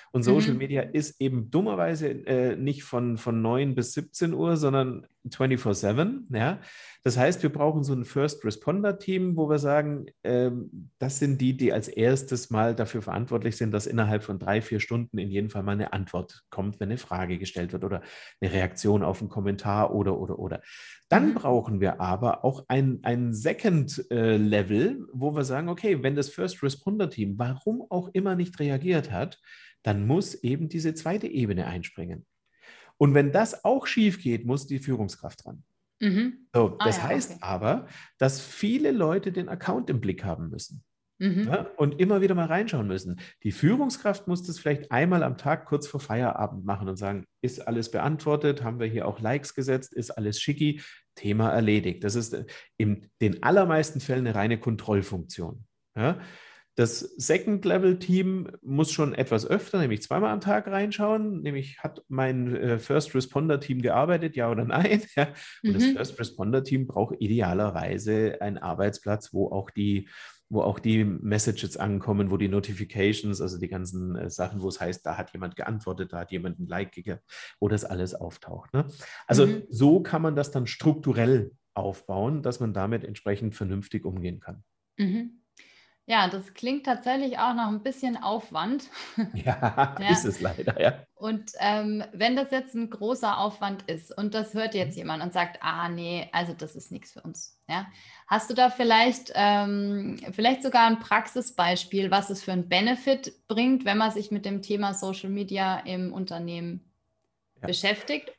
Und Social Mhm. Media ist eben dummerweise äh, nicht von, von neun bis siebzehn Uhr, sondern vierundzwanzig sieben. Ja? Das heißt, wir brauchen so ein First Responder Team, wo wir sagen, ähm, das sind die, die als erstes mal dafür verantwortlich sind, dass innerhalb von drei, vier Stunden in jedem Fall mal eine Antwort kommt, wenn eine Frage gestellt wird oder eine Reaktion auf einen Kommentar oder, oder, oder. Dann Mhm. brauchen wir aber auch ein, ein Second äh, Level, wo wir sagen, okay, wenn das First Responder Team warum auch immer nicht reagiert hat, dann muss eben diese zweite Ebene einspringen. Und wenn das auch schief geht, muss die Führungskraft dran. Mhm. So, Ah das ja, okay. heißt aber, dass viele Leute den Account im Blick haben müssen. Mhm. Ja, und immer wieder mal reinschauen müssen. Die Führungskraft muss das vielleicht einmal am Tag kurz vor Feierabend machen und sagen, ist alles beantwortet, haben wir hier auch Likes gesetzt, ist alles schicki, Thema erledigt. Das ist in den allermeisten Fällen eine reine Kontrollfunktion. Ja, das Second-Level-Team muss schon etwas öfter, nämlich zweimal am Tag reinschauen, nämlich hat mein äh, First Responder-Team gearbeitet, ja oder nein? Ja. Und das Mhm. First Responder-Team braucht idealerweise einen Arbeitsplatz, wo auch die wo auch die Messages ankommen, wo die Notifications, also die ganzen äh, Sachen, wo es heißt, da hat jemand geantwortet, da hat jemand ein Like gegeben, wo das alles auftaucht. Ne? Also Mhm. so kann man das dann strukturell aufbauen, dass man damit entsprechend vernünftig umgehen kann. Mhm. Ja, das klingt tatsächlich auch nach ein bisschen Aufwand. Ja, Ja. ist es leider, ja. Und ähm, wenn das jetzt ein großer Aufwand ist und das hört jetzt Mhm. jemand und sagt, ah nee, also das ist nichts für uns. Ja? Hast du da vielleicht, ähm, vielleicht sogar ein Praxisbeispiel, was es für einen Benefit bringt, wenn man sich mit dem Thema Social Media im Unternehmen Ja. beschäftigt?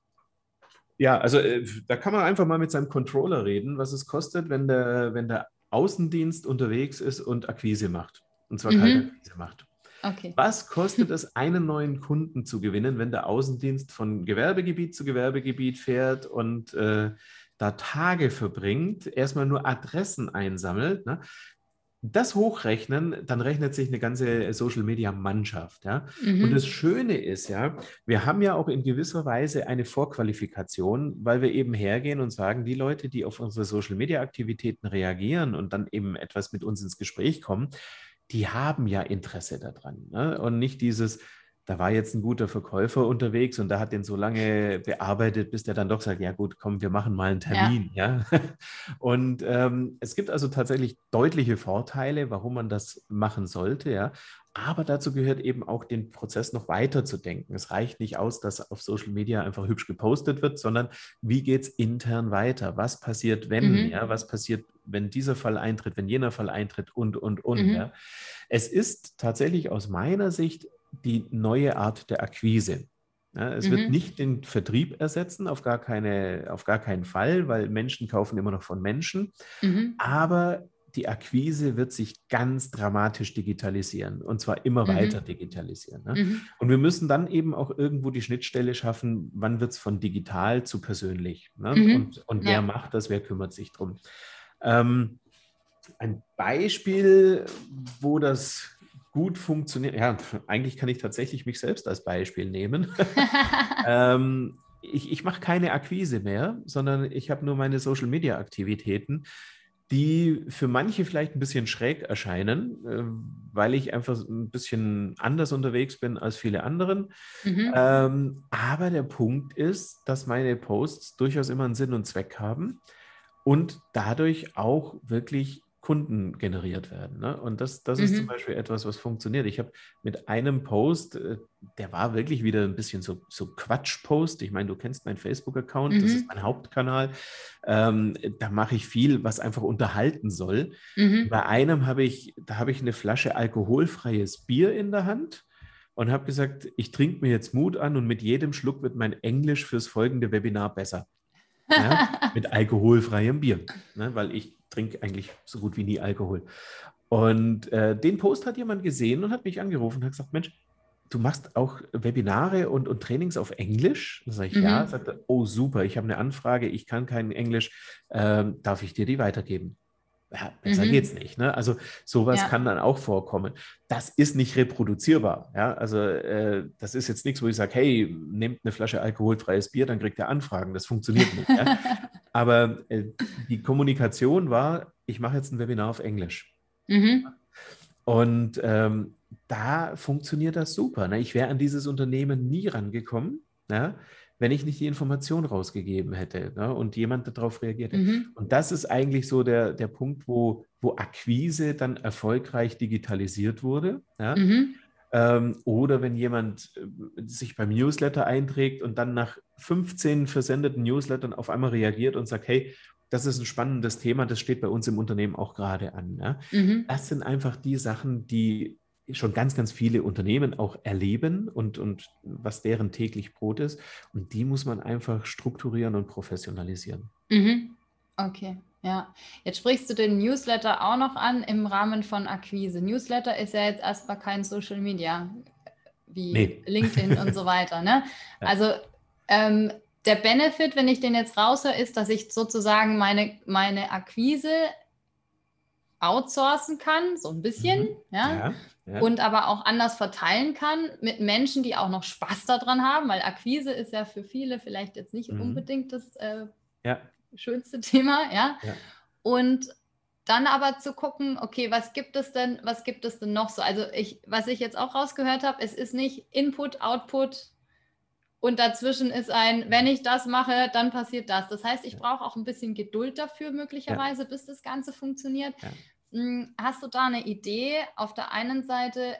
Ja, also äh, da kann man einfach mal mit seinem Controller reden, was es kostet, wenn der, wenn der Außendienst unterwegs ist und Akquise macht. Und zwar Mhm. Kaltakquise macht. Okay. Was kostet es, einen neuen Kunden zu gewinnen, wenn der Außendienst von Gewerbegebiet zu Gewerbegebiet fährt und äh, da Tage verbringt, erstmal nur Adressen einsammelt, ne? Das hochrechnen, dann rechnet sich eine ganze Social-Media-Mannschaft. Ja? Und das Mhm. Schöne ist ja, wir haben ja auch in gewisser Weise eine Vorqualifikation, weil wir eben hergehen und sagen, die Leute, die auf unsere Social-Media-Aktivitäten reagieren und dann eben etwas mit uns ins Gespräch kommen, die haben ja Interesse daran. Ne? Und nicht dieses, da war jetzt ein guter Verkäufer unterwegs und da hat den so lange bearbeitet, bis der dann doch sagt, ja gut, komm, wir machen mal einen Ja. Termin. Ja? Und ähm, es gibt also tatsächlich deutliche Vorteile, warum man das machen sollte. Ja? Aber dazu gehört eben auch, den Prozess noch weiter zu denken. Es reicht nicht aus, dass auf Social Media einfach hübsch gepostet wird, sondern wie geht es intern weiter? Was passiert, wenn? Mhm. Ja? Was passiert, wenn dieser Fall eintritt, wenn jener Fall eintritt und, und, und. Ja? Mhm. Es ist tatsächlich aus meiner Sicht die neue Art der Akquise. Ja, es wird Mhm. nicht den Vertrieb ersetzen, auf gar, keine, auf gar keinen Fall, weil Menschen kaufen immer noch von Menschen. Mhm. Aber die Akquise wird sich ganz dramatisch digitalisieren und zwar immer weiter Mhm. digitalisieren. Ne? Mhm. Und wir müssen dann eben auch irgendwo die Schnittstelle schaffen, wann wird es von digital zu persönlich? Ne? Mhm. Und, und wer Ja. macht das, wer kümmert sich drum? Ähm, ein Beispiel, wo das gut funktioniert, ja, eigentlich kann ich tatsächlich mich selbst als Beispiel nehmen. ähm, ich ich mache keine Akquise mehr, sondern ich habe nur meine Social-Media-Aktivitäten, die für manche vielleicht ein bisschen schräg erscheinen, äh, weil ich einfach ein bisschen anders unterwegs bin als viele anderen. Mhm. Ähm, aber der Punkt ist, dass meine Posts durchaus immer einen Sinn und Zweck haben und dadurch auch wirklich Kunden generiert werden. Ne? Und das, das ist zum Mhm. Beispiel etwas, was funktioniert. Ich habe mit einem Post, äh, der war wirklich wieder ein bisschen so, so Quatsch-Post. Ich meine, du kennst meinen Facebook-Account, das ist Mhm. mein Hauptkanal. Ähm, da mache ich viel, was einfach unterhalten soll. Mhm. Bei einem habe ich, da habe ich eine Flasche alkoholfreies Bier in der Hand und habe gesagt, ich trinke mir jetzt Mut an und mit jedem Schluck wird mein Englisch fürs folgende Webinar besser. Ja, mit alkoholfreiem Bier, ne, weil ich trinke eigentlich so gut wie nie Alkohol. Und äh, den Post hat jemand gesehen und hat mich angerufen und hat gesagt, Mensch, du machst auch Webinare und, und Trainings auf Englisch? Da sage ich, ja. Mhm. Sagt er, oh super, ich habe eine Anfrage, ich kann kein Englisch, ähm, darf ich dir die weitergeben? Ja, besser geht's Mhm. nicht. Ne? Also sowas Ja. kann dann auch vorkommen. Das ist nicht reproduzierbar. Ja? Also äh, das ist jetzt nichts, wo ich sage, hey, nehmt eine Flasche alkoholfreies Bier, dann kriegt ihr Anfragen. Das funktioniert nicht. Ja? Aber äh, die Kommunikation war, ich mache jetzt ein Webinar auf Englisch. Mhm. Und ähm, da funktioniert das super. Ne? Ich wäre an dieses Unternehmen nie rangekommen, ne? Wenn ich nicht die Information rausgegeben hätte, ne? Und jemand darauf reagiert hätte. Mhm. Und das ist eigentlich so der, der Punkt, wo, wo Akquise dann erfolgreich digitalisiert wurde. Ja? Mhm. Ähm, oder wenn jemand äh, sich beim Newsletter einträgt und dann nach fünfzehn versendeten Newslettern auf einmal reagiert und sagt, hey, das ist ein spannendes Thema, das steht bei uns im Unternehmen auch gerade an. Ja? Mhm. Das sind einfach die Sachen, die schon ganz, ganz viele Unternehmen auch erleben und, und was deren täglich Brot ist. Und die muss man einfach strukturieren und professionalisieren. Mhm. Okay, ja. Jetzt sprichst du den Newsletter auch noch an im Rahmen von Akquise. Newsletter ist ja jetzt erstmal kein Social Media wie Nee. LinkedIn und so weiter. Ne? Ja. Also ähm, der Benefit, wenn ich den jetzt raushöre, ist, dass ich sozusagen meine, meine Akquise outsourcen kann, so ein bisschen, Mhm. ja? Ja, ja. Und aber auch anders verteilen kann mit Menschen, die auch noch Spaß daran haben, weil Akquise ist ja für viele vielleicht jetzt nicht Mhm. unbedingt das äh, Ja. schönste Thema, ja? Ja. Und dann aber zu gucken, okay, was gibt es denn, was gibt es denn noch so? Also ich, was ich jetzt auch rausgehört habe, es ist nicht Input, Output und dazwischen ist ein, wenn ich das mache, dann passiert das. Das heißt, ich Ja. brauche auch ein bisschen Geduld dafür möglicherweise, Ja. bis das Ganze funktioniert. Ja. Hast du da eine Idee? Auf der einen Seite,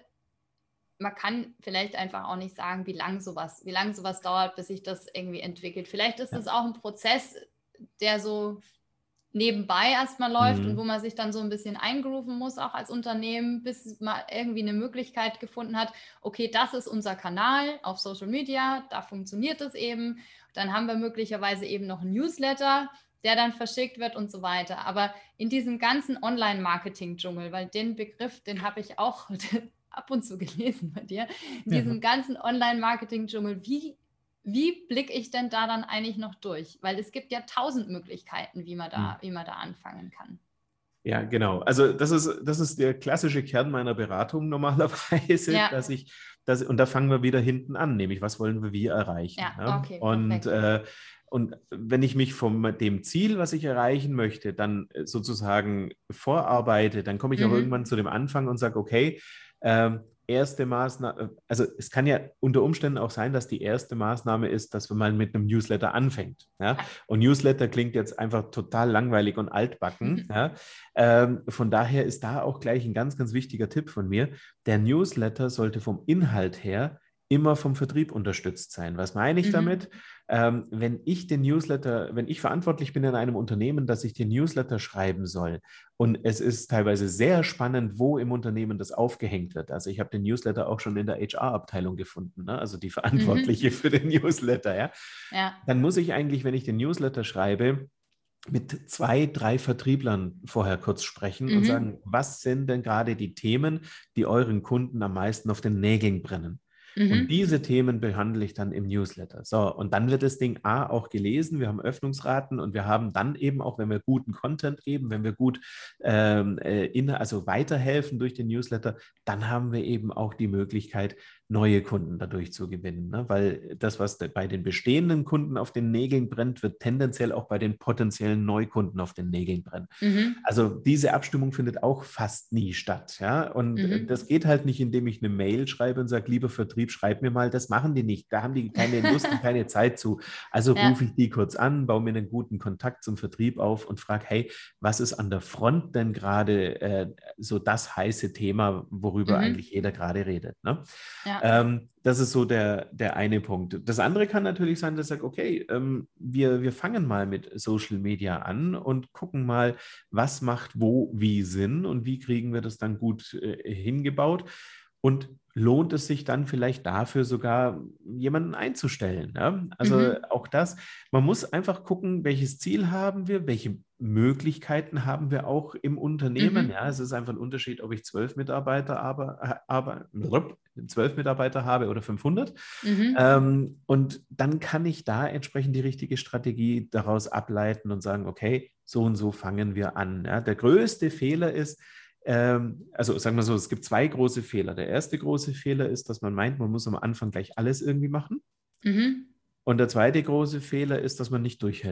man kann vielleicht einfach auch nicht sagen, wie lange sowas, wie lange sowas dauert, bis sich das irgendwie entwickelt. Vielleicht ist Ja. es auch ein Prozess, der so nebenbei erstmal läuft Mhm. und wo man sich dann so ein bisschen eingrooven muss, auch als Unternehmen, bis man irgendwie eine Möglichkeit gefunden hat, okay, das ist unser Kanal auf Social Media, da funktioniert es eben. Dann haben wir möglicherweise eben noch einen Newsletter, der dann verschickt wird und so weiter. Aber in diesem ganzen Online-Marketing-Dschungel, weil den Begriff, den habe ich auch ab und zu gelesen bei dir, in Ja. diesem ganzen Online-Marketing-Dschungel, wie Wie blicke ich denn da dann eigentlich noch durch? Weil es gibt ja tausend Möglichkeiten, wie man da, Mhm. wie man da anfangen kann. Ja, genau. Also das ist, das ist der klassische Kern meiner Beratung normalerweise, Ja. dass ich, dass, und da fangen wir wieder hinten an, nämlich was wollen wir wie erreichen. Ja, Ne? okay, Und, perfekt. äh, und wenn ich mich von dem Ziel, was ich erreichen möchte, dann sozusagen vorarbeite, dann komme ich auch Mhm. irgendwann zu dem Anfang und sage, okay, ähm, erste Maßnahme, also es kann ja unter Umständen auch sein, dass die erste Maßnahme ist, dass man mal mit einem Newsletter anfängt. Ja? Und Newsletter klingt jetzt einfach total langweilig und altbacken. Ja? Ähm, von daher ist da auch gleich ein ganz, ganz wichtiger Tipp von mir. Der Newsletter sollte vom Inhalt her immer vom Vertrieb unterstützt sein. Was meine ich Mhm. damit? Ähm, wenn ich den Newsletter, wenn ich verantwortlich bin in einem Unternehmen, dass ich den Newsletter schreiben soll und es ist teilweise sehr spannend, wo im Unternehmen das aufgehängt wird. Also ich habe den Newsletter auch schon in der H R-Abteilung gefunden, ne? Also die Verantwortliche Mhm. für den Newsletter. Ja? Ja. Dann muss ich eigentlich, wenn ich den Newsletter schreibe, mit zwei, drei Vertrieblern vorher kurz sprechen Mhm. und sagen, was sind denn gerade die Themen, die euren Kunden am meisten auf den Nägeln brennen? Mhm. Und diese Themen behandle ich dann im Newsletter. So, und dann wird das Ding A auch gelesen, wir haben Öffnungsraten und wir haben dann eben auch, wenn wir guten Content geben, wenn wir gut ähm, in, also weiterhelfen durch den Newsletter, dann haben wir eben auch die Möglichkeit, neue Kunden dadurch zu gewinnen. Ne? Weil das, was bei den bestehenden Kunden auf den Nägeln brennt, wird tendenziell auch bei den potenziellen Neukunden auf den Nägeln brennen. Mhm. Also diese Abstimmung findet auch fast nie statt. Ja? Und Mhm. das geht halt nicht, indem ich eine Mail schreibe und sage, lieber Vertrieb, schreib mir mal. Das machen die nicht. Da haben die keine Lust und keine Zeit zu. Also Ja. rufe ich die kurz an, baue mir einen guten Kontakt zum Vertrieb auf und frage, hey, was ist an der Front denn gerade äh, so das heiße Thema, worüber Mhm. eigentlich jeder gerade redet? Ne? Ja. Ähm, das ist so der, der eine Punkt. Das andere kann natürlich sein, dass ich sage, okay, ähm, wir, wir fangen mal mit Social Media an und gucken mal, was macht wo wie Sinn und wie kriegen wir das dann gut äh, hingebaut. Und lohnt es sich dann vielleicht dafür sogar jemanden einzustellen? Ja? Also Mhm. auch das, man muss einfach gucken, welches Ziel haben wir, welche Möglichkeiten haben wir auch im Unternehmen. Mhm. Ja, es ist einfach ein Unterschied, ob ich zwölf Mitarbeiter, aber, aber zwölf Mitarbeiter habe oder fünfhundert. Mhm. Ähm, und dann kann ich da entsprechend die richtige Strategie daraus ableiten und sagen, okay, so und so fangen wir an. Ja, der größte Fehler ist, ähm, also sagen wir so, es gibt zwei große Fehler. Der erste große Fehler ist, dass man meint, man muss am Anfang gleich alles irgendwie machen. Mhm. Und der zweite große Fehler ist, dass man nicht durchhält.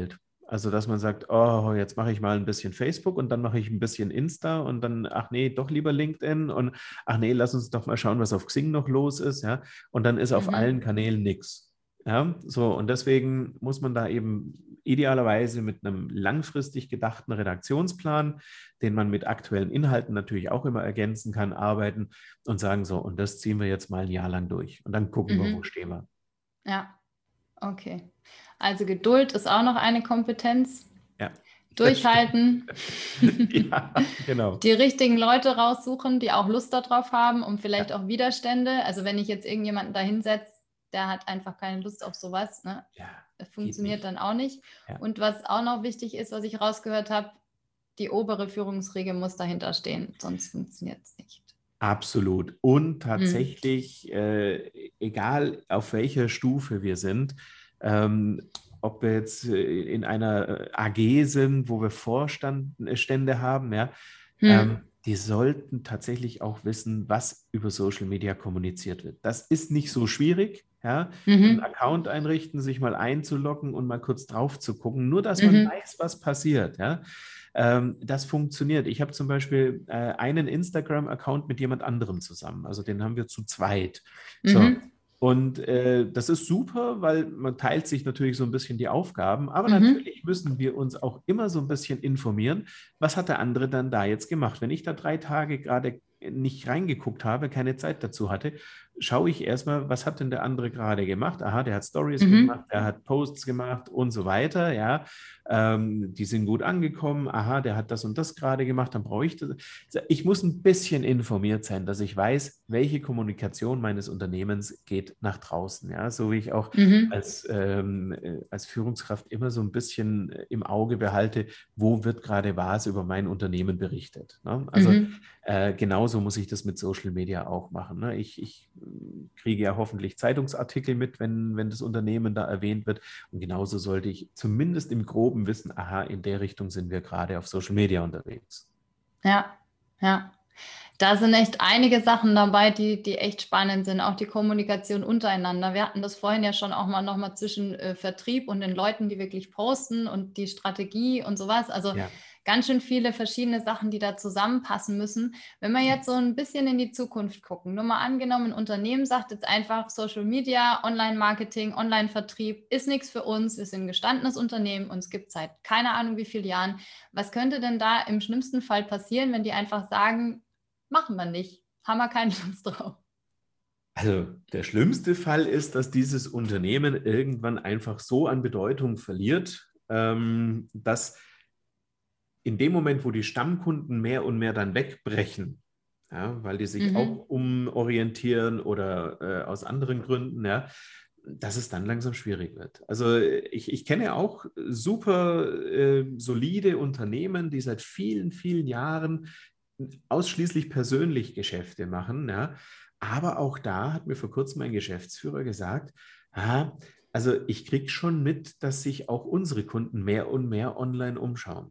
Also, dass man sagt, oh, jetzt mache ich mal ein bisschen Facebook und dann mache ich ein bisschen Insta und dann, ach nee, doch lieber LinkedIn und ach nee, lass uns doch mal schauen, was auf Xing noch los ist, ja. Und dann ist auf Mhm. allen Kanälen nichts. Ja, so, und deswegen muss man da eben idealerweise mit einem langfristig gedachten Redaktionsplan, den man mit aktuellen Inhalten natürlich auch immer ergänzen kann, arbeiten und sagen so, und das ziehen wir jetzt mal ein Jahr lang durch und dann gucken wir, wo Mhm. stehen wir. Ja, okay. Also Geduld ist auch noch eine Kompetenz. Ja, das stimmt. Durchhalten. Ja, genau. Die richtigen Leute raussuchen, die auch Lust darauf haben und vielleicht Ja, auch Widerstände. Also wenn ich jetzt irgendjemanden da hinsetze, der hat einfach keine Lust auf sowas, ne? ja, Das geht funktioniert nicht. dann auch nicht. Ja. Und was auch noch wichtig ist, was ich rausgehört habe, die obere Führungsriege muss dahinter stehen, sonst funktioniert es nicht. Absolut. Und Mhm. tatsächlich, äh, egal auf welcher Stufe wir sind, ähm, ob wir jetzt äh, in einer äh, A G sind, wo wir Vorstände haben, ja, ähm, Mhm. die sollten tatsächlich auch wissen, was über Social Media kommuniziert wird. Das ist nicht so schwierig, ja, einen Mhm. Account einrichten, sich mal einzuloggen und mal kurz drauf zu gucken, nur dass man Mhm. weiß, was passiert, ja. Ähm, das funktioniert. Ich habe zum Beispiel äh, einen Instagram-Account mit jemand anderem zusammen. Also den haben wir zu zweit. So. Mhm. Und äh, das ist super, weil man teilt sich natürlich so ein bisschen die Aufgaben. Aber Mhm. natürlich müssen wir uns auch immer so ein bisschen informieren, was hat der andere dann da jetzt gemacht. Wenn ich da drei Tage gerade nicht reingeguckt habe, keine Zeit dazu hatte, schaue ich erstmal, was hat denn der andere gerade gemacht? Aha, der hat Stories gemacht, Mhm. der hat Posts gemacht und so weiter. Ja, ähm, die sind gut angekommen. Aha, der hat das und das gerade gemacht, dann brauche ich das. Ich muss ein bisschen informiert sein, dass ich weiß, welche Kommunikation meines Unternehmens geht nach draußen. Ja, so wie ich auch Mhm. als, ähm, äh, als Führungskraft immer so ein bisschen im Auge behalte, wo wird gerade was über mein Unternehmen berichtet. Ne? Also Mhm. äh, genauso muss ich das mit Social Media auch machen. Ne? Ich, ich kriege ja hoffentlich Zeitungsartikel mit, wenn, wenn das Unternehmen da erwähnt wird. Und genauso sollte ich zumindest im Groben wissen, aha, in der Richtung sind wir gerade auf Social Media unterwegs. Ja, ja. Da sind echt einige Sachen dabei, die, die echt spannend sind, auch die Kommunikation untereinander. Wir hatten das vorhin ja schon auch mal nochmal zwischen äh, Vertrieb und den Leuten, die wirklich posten und die Strategie und sowas. Also Ja. ganz schön viele verschiedene Sachen, die da zusammenpassen müssen. Wenn wir jetzt so ein bisschen in die Zukunft gucken, nur mal angenommen, ein Unternehmen sagt jetzt einfach, Social Media, Online-Marketing, Online-Vertrieb ist nichts für uns. Wir sind ein gestandenes Unternehmen, uns gibt es seit keine Ahnung wie vielen Jahren. Was könnte denn da im schlimmsten Fall passieren, wenn die einfach sagen, machen wir nicht. Haben wir keine Lust drauf. Also der schlimmste Fall ist, dass dieses Unternehmen irgendwann einfach so an Bedeutung verliert, ähm, dass in dem Moment, wo die Stammkunden mehr und mehr dann wegbrechen, ja, weil die sich auch Mhm. umorientieren oder äh, aus anderen Gründen, ja, dass es dann langsam schwierig wird. Also ich, ich kenne auch super äh, solide Unternehmen, die seit vielen, vielen Jahren ausschließlich persönlich Geschäfte machen, ja. Aber auch da hat mir vor kurzem ein Geschäftsführer gesagt, ah, also ich kriege schon mit, dass sich auch unsere Kunden mehr und mehr online umschauen.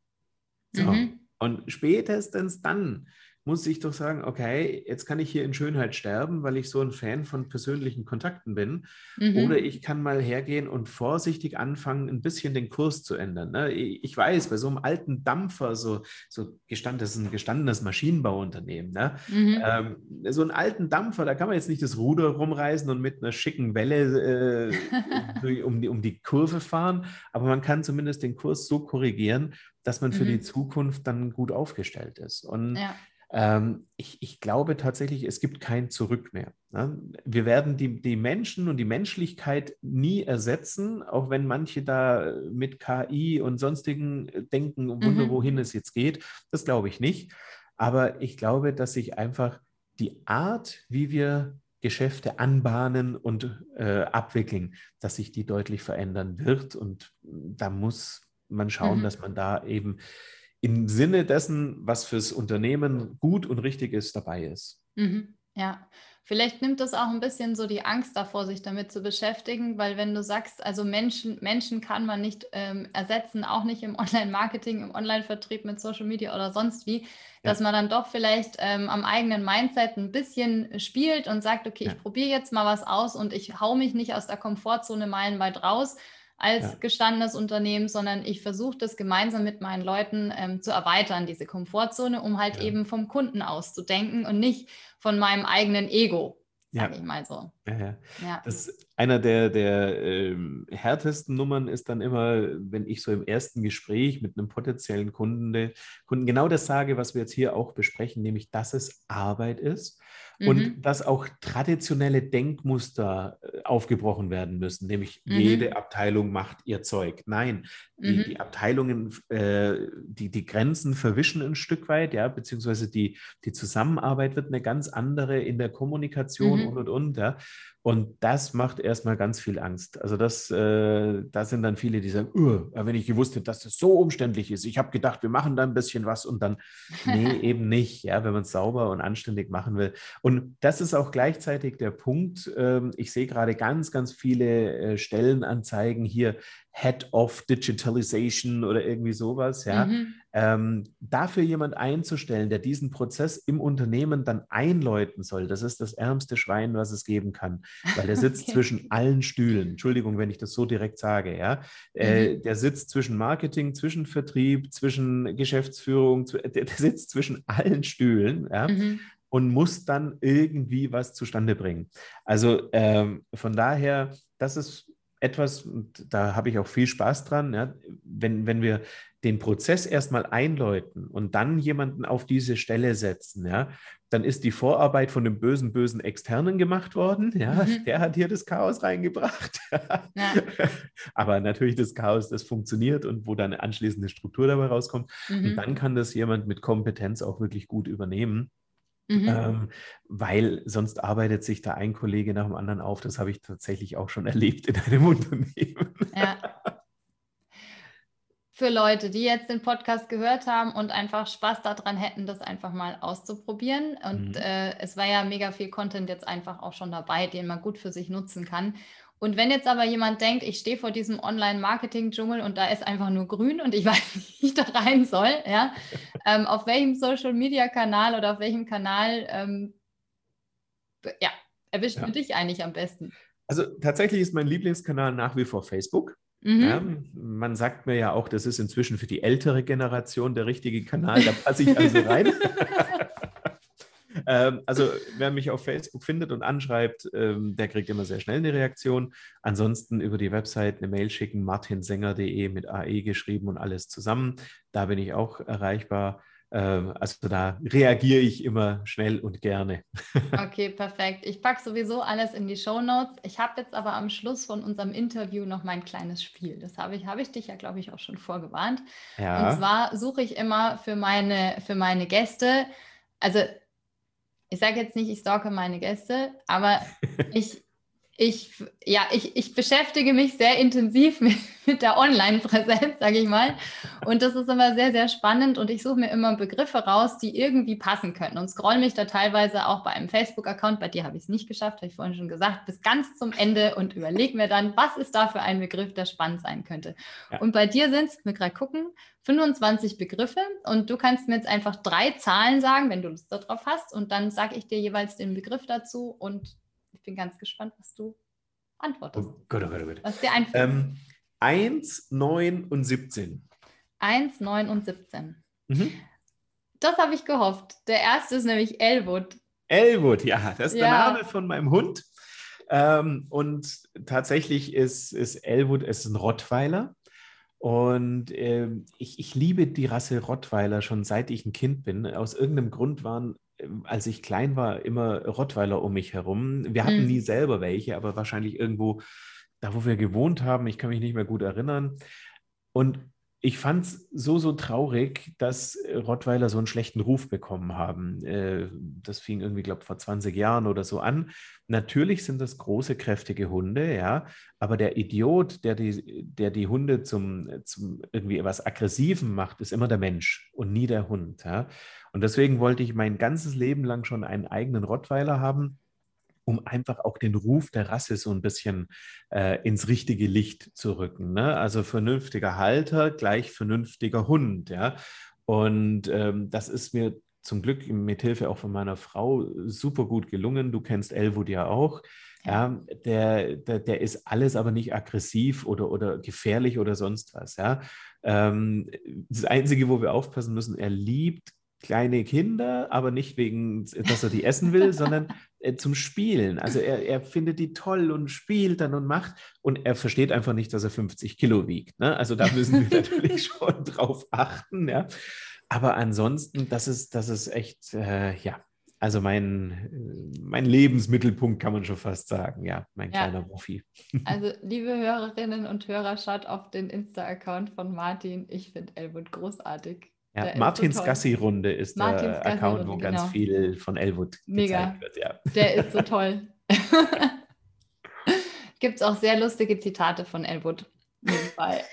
So, Mhm. und spätestens dann muss ich doch sagen, okay, jetzt kann ich hier in Schönheit sterben, weil ich so ein Fan von persönlichen Kontakten bin. Oder Mhm. ich kann mal hergehen und vorsichtig anfangen, ein bisschen den Kurs zu ändern. Ne? Ich weiß, bei so einem alten Dampfer, so, so gestand, das ist ein gestandenes Maschinenbauunternehmen, ne? Mhm. Ähm, so einen alten Dampfer, da kann man jetzt nicht das Ruder rumreißen und mit einer schicken Welle äh, um, die, um die Kurve fahren, aber man kann zumindest den Kurs so korrigieren, dass man für die Mhm. Zukunft dann gut aufgestellt ist. Und Ja. ähm, ich, ich glaube tatsächlich, es gibt kein Zurück mehr. Ne? Wir werden die, die Menschen und die Menschlichkeit nie ersetzen, auch wenn manche da mit K I und sonstigen denken, Wunder, Mhm. wohin es jetzt geht. Das glaube ich nicht. Aber ich glaube, dass sich einfach die Art, wie wir Geschäfte anbahnen und äh, abwickeln, dass sich die deutlich verändern wird. Und da muss man schauen, Mhm. dass man da eben im Sinne dessen, was fürs Unternehmen gut und richtig ist, dabei ist. Mhm. Ja, vielleicht nimmt das auch ein bisschen so die Angst davor, sich damit zu beschäftigen, weil wenn du sagst, also Menschen Menschen kann man nicht, ähm, ersetzen, auch nicht im Online-Marketing, im Online-Vertrieb mit Social Media oder sonst wie, dass Ja, man dann doch vielleicht, ähm, am eigenen Mindset ein bisschen spielt und sagt: „Okay, ja, ich probiere jetzt mal was aus und ich hau mich nicht aus der Komfortzone meilenweit raus, als Ja. gestandenes Unternehmen, sondern ich versuche das gemeinsam mit meinen Leuten ähm, zu erweitern, diese Komfortzone, um halt Ja. eben vom Kunden aus zu denken und nicht von meinem eigenen Ego, sage Ja. ich mal so. Ja, ja. Ja. Das, einer der, der ähm, härtesten Nummern ist dann immer, wenn ich so im ersten Gespräch mit einem potenziellen Kunden, Kunden genau das sage, was wir jetzt hier auch besprechen, nämlich, dass es Arbeit ist und Mhm. dass auch traditionelle Denkmuster äh, aufgebrochen werden müssen, nämlich Mhm. jede Abteilung macht ihr Zeug. Nein, die, Mhm. die Abteilungen, äh, die, die Grenzen verwischen ein Stück weit, ja, beziehungsweise die, die Zusammenarbeit wird eine ganz andere in der Kommunikation Mhm. und und und, ja. Und das macht erstmal ganz viel Angst. Also das, äh, da sind dann viele, die sagen, "Uh, wenn ich gewusst hätte, dass das so umständlich ist. Ich habe gedacht, wir machen da ein bisschen was und dann, nee, eben nicht, ja, wenn man es sauber und anständig machen will. Und das ist auch gleichzeitig der Punkt. Ähm, ich sehe gerade ganz, ganz viele äh, Stellenanzeigen hier, Head of Digitalization oder irgendwie sowas, ja. Mhm. Ähm, dafür jemand einzustellen, der diesen Prozess im Unternehmen dann einläuten soll, das ist das ärmste Schwein, was es geben kann, weil der sitzt Okay. zwischen allen Stühlen. Entschuldigung, wenn ich das so direkt sage, ja. Äh, Mhm. der sitzt zwischen Marketing, zwischen Vertrieb, zwischen Geschäftsführung, der, der sitzt zwischen allen Stühlen, ja. Mhm. Und muss dann irgendwie was zustande bringen. Also ähm, von daher, das ist etwas, und da habe ich auch viel Spaß dran, ja, wenn, wenn wir den Prozess erstmal einläuten und dann jemanden auf diese Stelle setzen, ja, dann ist die Vorarbeit von dem bösen, bösen Externen gemacht worden. Ja, Mhm. der hat hier das Chaos reingebracht. Ja. Aber natürlich das Chaos, das funktioniert und wo dann eine anschließende Struktur dabei rauskommt. Und Mhm. dann kann das jemand mit Kompetenz auch wirklich gut übernehmen. Mhm. Ähm, weil sonst arbeitet sich da ein Kollege nach dem anderen auf. Das habe ich tatsächlich auch schon erlebt in einem Unternehmen. Ja. Für Leute, die jetzt den Podcast gehört haben und einfach Spaß daran hätten, das einfach mal auszuprobieren. Und Mhm. äh, es war ja mega viel Content jetzt einfach auch schon dabei, den man gut für sich nutzen kann. Und wenn jetzt aber jemand denkt, ich stehe vor diesem Online-Marketing-Dschungel und da ist einfach nur grün und ich weiß nicht, wie ich da rein soll, ja, ähm, auf welchem Social-Media-Kanal oder auf welchem Kanal ähm, ja, erwischt man Ja. dich eigentlich am besten? Also tatsächlich ist mein Lieblingskanal nach wie vor Facebook. Ja, Mhm. man sagt mir ja auch, das ist inzwischen für die ältere Generation der richtige Kanal, da passe ich also rein. ähm, also wer mich auf Facebook findet und anschreibt, ähm, der kriegt immer sehr schnell eine Reaktion. Ansonsten über die Website eine Mail schicken, martinsänger punkt de mit A E geschrieben und alles zusammen. Da bin ich auch erreichbar. Ähm, also da reagiere ich immer schnell und gerne. Okay, perfekt. Ich packe sowieso alles in die Shownotes. Ich habe jetzt aber am Schluss von unserem Interview noch mein kleines Spiel. Das habe ich, habe ich dich ja, glaube ich, auch schon vorgewarnt. Und Ja. zwar suche ich immer für meine, für meine Gäste, also ich sage jetzt nicht, ich stalke meine Gäste, aber ich, ich, ja, ich, ich beschäftige mich sehr intensiv mit, mit der Online-Präsenz, sage ich mal. Und das ist immer sehr, sehr spannend. Und ich suche mir immer Begriffe raus, die irgendwie passen könnten. Und scroll mich da teilweise auch bei einem Facebook-Account, bei dir habe ich es nicht geschafft, habe ich vorhin schon gesagt, bis ganz zum Ende und überlege mir dann, was ist da für ein Begriff, der spannend sein könnte. Ja. Und bei dir sind es, wir gerade gucken, fünfundzwanzig Begriffe. Und du kannst mir jetzt einfach drei Zahlen sagen, wenn du Lust darauf hast. Und dann sage ich dir jeweils den Begriff dazu und ich bin ganz gespannt, was du antwortest. Oh Gott, oh Gott, oh Gott. Was dir einfällt. Ähm, eins, neun und siebzehn. eins, neun und siebzehn. Mhm. Das habe ich gehofft. Der erste ist nämlich Elwood. Elwood, ja, das ist der Ja. Name von meinem Hund. Ähm, und tatsächlich ist, ist Elwood ist ein Rottweiler. Und ähm, ich, ich liebe die Rasse Rottweiler schon seit ich ein Kind bin. Aus irgendeinem Grund waren, ähm, als ich klein war, immer Rottweiler um mich herum. Wir hatten nie Hm. selber welche, aber wahrscheinlich irgendwo da, wo wir gewohnt haben. Ich kann mich nicht mehr gut erinnern. Und ich fand es so, so traurig, dass Rottweiler so einen schlechten Ruf bekommen haben. Äh, Das fing irgendwie, glaube ich, vor zwanzig Jahren oder so an. Natürlich sind das große, kräftige Hunde, ja, aber der Idiot, der die, der die Hunde zum, zum irgendwie etwas Aggressiven macht, ist immer der Mensch und nie der Hund. Ja. Und deswegen wollte ich mein ganzes Leben lang schon einen eigenen Rottweiler haben, um einfach auch den Ruf der Rasse so ein bisschen äh, ins richtige Licht zu rücken. Ne? Also vernünftiger Halter gleich vernünftiger Hund. Ja? Und ähm, das ist mir zum Glück mit Hilfe auch von meiner Frau super gut gelungen. Du kennst Elwood ja auch. Ja. Ja, der, der, der ist alles aber nicht aggressiv oder, oder gefährlich oder sonst was. Ja. Ähm, das Einzige, wo wir aufpassen müssen, er liebt kleine Kinder, aber nicht wegen, dass er die essen will, sondern äh, zum Spielen. Also er, er findet die toll und spielt dann und macht und er versteht einfach nicht, dass er fünfzig Kilo wiegt. Ne? Also da müssen wir natürlich schon drauf achten. Ja? Aber ansonsten, das ist, das ist echt, äh, ja, also mein, mein Lebensmittelpunkt kann man schon fast sagen. Ja, mein Ja, kleiner Wuffi. also liebe Hörerinnen und Hörer, schaut auf den Insta-Account von Martin. Ich finde Elwood großartig. Ja, Der ist so Martins toll. Gassi-Runde ist Martins der Account, Gassi-Runde, wo ganz genau. viel von Elwood gezeigt Mega. wird. Ja. Der ist so toll. Gibt es auch sehr lustige Zitate von Elwood nebenbei.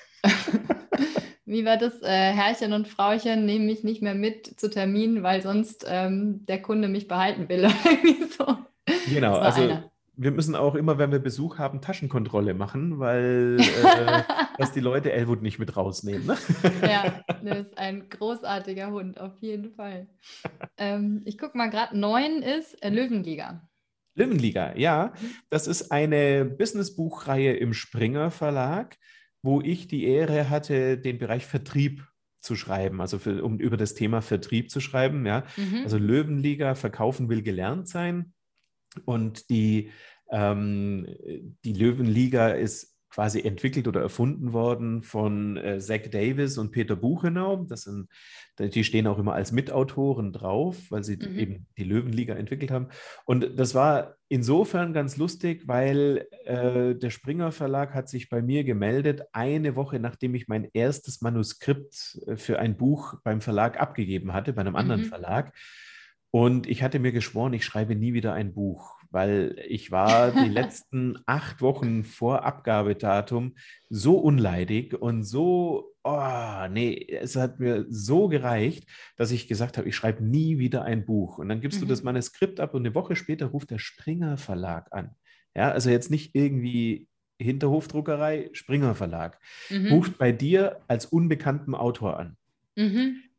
Wie war das? Äh, Herrchen und Frauchen nehmen mich nicht mehr mit zu Terminen, weil sonst ähm, der Kunde mich behalten will. Irgendwie so. Genau, Das war also einer. wir müssen auch immer, wenn wir Besuch haben, Taschenkontrolle machen, weil äh, dass die Leute Elwood nicht mit rausnehmen. Ne? Ja, das ist ein großartiger Hund, auf jeden Fall. Ähm, ich gucke mal gerade, neun ist äh, Löwenliga. Löwenliga, ja, Mhm. das ist eine Businessbuchreihe im Springer Verlag, wo ich die Ehre hatte, den Bereich Vertrieb zu schreiben, also für, um über das Thema Vertrieb zu schreiben. Ja. Also Mhm. Löwenliga, verkaufen will gelernt sein. Und die, ähm, die Löwenliga ist quasi entwickelt oder erfunden worden von äh, Zach Davis und Peter Buchenau. Das sind, die stehen auch immer als Mitautoren drauf, weil sie Mhm. eben die Löwenliga entwickelt haben. Und das war insofern ganz lustig, weil äh, der Springer Verlag hat sich bei mir gemeldet, eine Woche nachdem ich mein erstes Manuskript für ein Buch beim Verlag abgegeben hatte, bei einem anderen Mhm. Verlag. Und ich hatte mir geschworen, ich schreibe nie wieder ein Buch, weil ich war die letzten acht Wochen vor Abgabedatum so unleidig und so, oh nee, es hat mir so gereicht, dass ich gesagt habe, ich schreibe nie wieder ein Buch. Und dann gibst du das Mhm. Manuskript ab und eine Woche später ruft der Springer Verlag an. Ja, also jetzt nicht irgendwie Hinterhofdruckerei, Springer Verlag. Mhm. Ruft bei dir als unbekanntem Autor an. Mhm.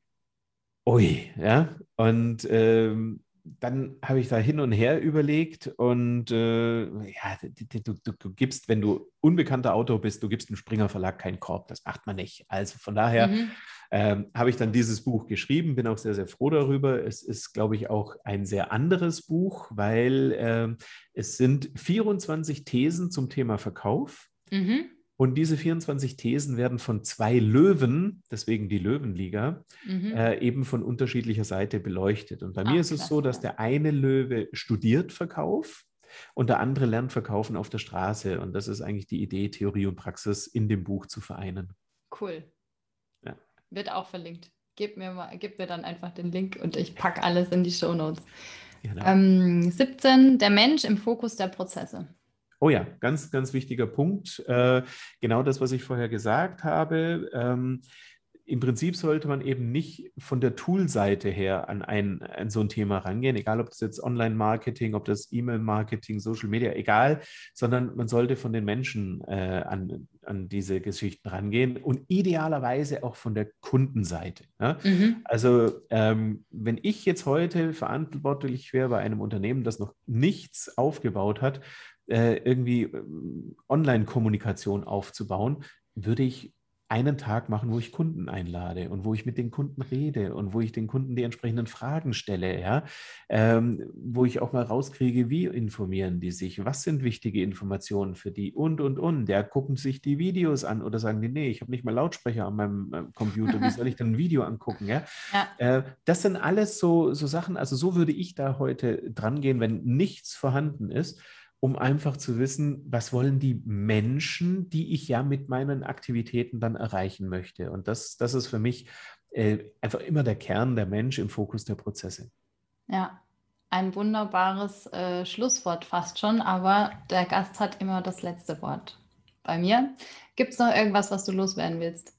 Ui, ja. Und ähm, dann habe ich da hin und her überlegt und äh, ja, du, du, du gibst, wenn du unbekannter Autor bist, du gibst dem Springer Verlag keinen Korb. Das macht man nicht. Also von daher Mhm. ähm, habe ich dann dieses Buch geschrieben, bin auch sehr, sehr froh darüber. Es ist, glaube ich, auch ein sehr anderes Buch, weil ähm, es sind vierundzwanzig Thesen zum Thema Verkauf. Mhm. Und diese vierundzwanzig Thesen werden von zwei Löwen, deswegen die Löwenliga, Mhm. äh, eben von unterschiedlicher Seite beleuchtet. Und bei mir Ach, ist es so, dass klasse. der eine Löwe studiert Verkauf und der andere lernt Verkaufen auf der Straße. Und das ist eigentlich die Idee, Theorie und Praxis in dem Buch zu vereinen. Cool. Ja, Wird auch verlinkt. Gib mir mal, gib mir dann einfach den Link und ich packe alles in die Shownotes. genau. Ähm, siebzehn, der Mensch im Fokus der Prozesse. Oh ja, ganz, ganz wichtiger Punkt. Äh, genau das, was ich vorher gesagt habe. Ähm, Im Prinzip sollte man eben nicht von der Tool-Seite her an, ein, an so ein Thema rangehen, egal ob das jetzt Online-Marketing, ob das E-Mail-Marketing, Social Media, egal, sondern man sollte von den Menschen äh, an, an diese Geschichten rangehen und idealerweise auch von der Kundenseite. Ne? Mhm. Also ähm, wenn ich jetzt heute verantwortlich wäre bei einem Unternehmen, das noch nichts aufgebaut hat, äh, irgendwie äh, Online-Kommunikation aufzubauen, würde ich einen Tag machen, wo ich Kunden einlade und wo ich mit den Kunden rede und wo ich den Kunden die entsprechenden Fragen stelle, ja, ähm, wo ich auch mal rauskriege, wie informieren die sich, was sind wichtige Informationen für die und, und, und. Ja, gucken sich die Videos an oder sagen die, nee, ich habe nicht mal Lautsprecher an meinem äh, Computer, wie soll ich denn ein Video angucken, ja? Ja. Äh, das sind alles so, so Sachen, also so würde ich da heute dran gehen, wenn nichts vorhanden ist, um einfach zu wissen, was wollen die Menschen, die ich ja mit meinen Aktivitäten dann erreichen möchte. Und das, das ist für mich äh, einfach immer der Kern, der Mensch im Fokus der Prozesse. Ja, ein wunderbares äh, Schlusswort fast schon, aber der Gast hat immer das letzte Wort. Bei mir. Gibt es noch irgendwas, was du loswerden willst?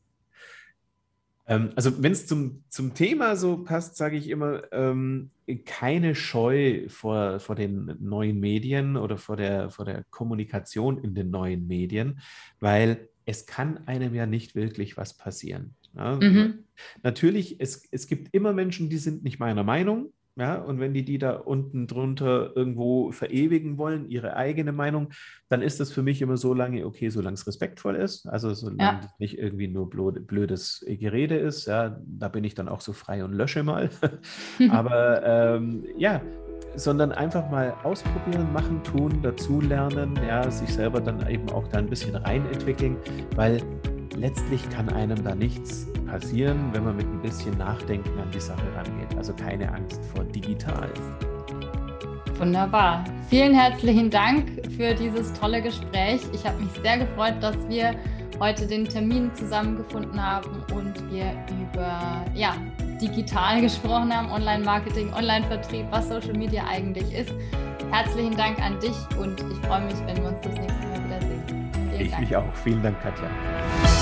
Ähm, also wenn es zum, zum Thema so passt, sage ich immer, ähm, keine Scheu vor, vor den neuen Medien oder vor der, vor der Kommunikation in den neuen Medien, weil es kann einem ja nicht wirklich was passieren. Ja? Mhm. Natürlich, es, es gibt immer Menschen, die sind nicht meiner Meinung. Ja, und wenn die die da unten drunter irgendwo verewigen wollen, ihre eigene Meinung, dann ist das für mich immer so lange okay, solange es respektvoll ist, also solange Ja. es nicht irgendwie nur blöd, blödes Gerede ist, ja, da bin ich dann auch so frei und lösche mal. Aber ähm, ja, sondern einfach mal ausprobieren, machen, tun, dazulernen, ja, sich selber dann eben auch da ein bisschen reinentwickeln, weil letztlich kann einem da nichts passieren, wenn man mit ein bisschen Nachdenken an die Sache rangeht. Also keine Angst vor digital. Wunderbar. Vielen herzlichen Dank für dieses tolle Gespräch. Ich habe mich sehr gefreut, dass wir heute den Termin zusammengefunden haben und wir über ja, digital gesprochen haben, Online-Marketing, Online-Vertrieb, was Social Media eigentlich ist. Herzlichen Dank an dich und ich freue mich, wenn wir uns das nächste Mal wiedersehen. Vielen Ich Dank. mich auch. Vielen Dank, Katja.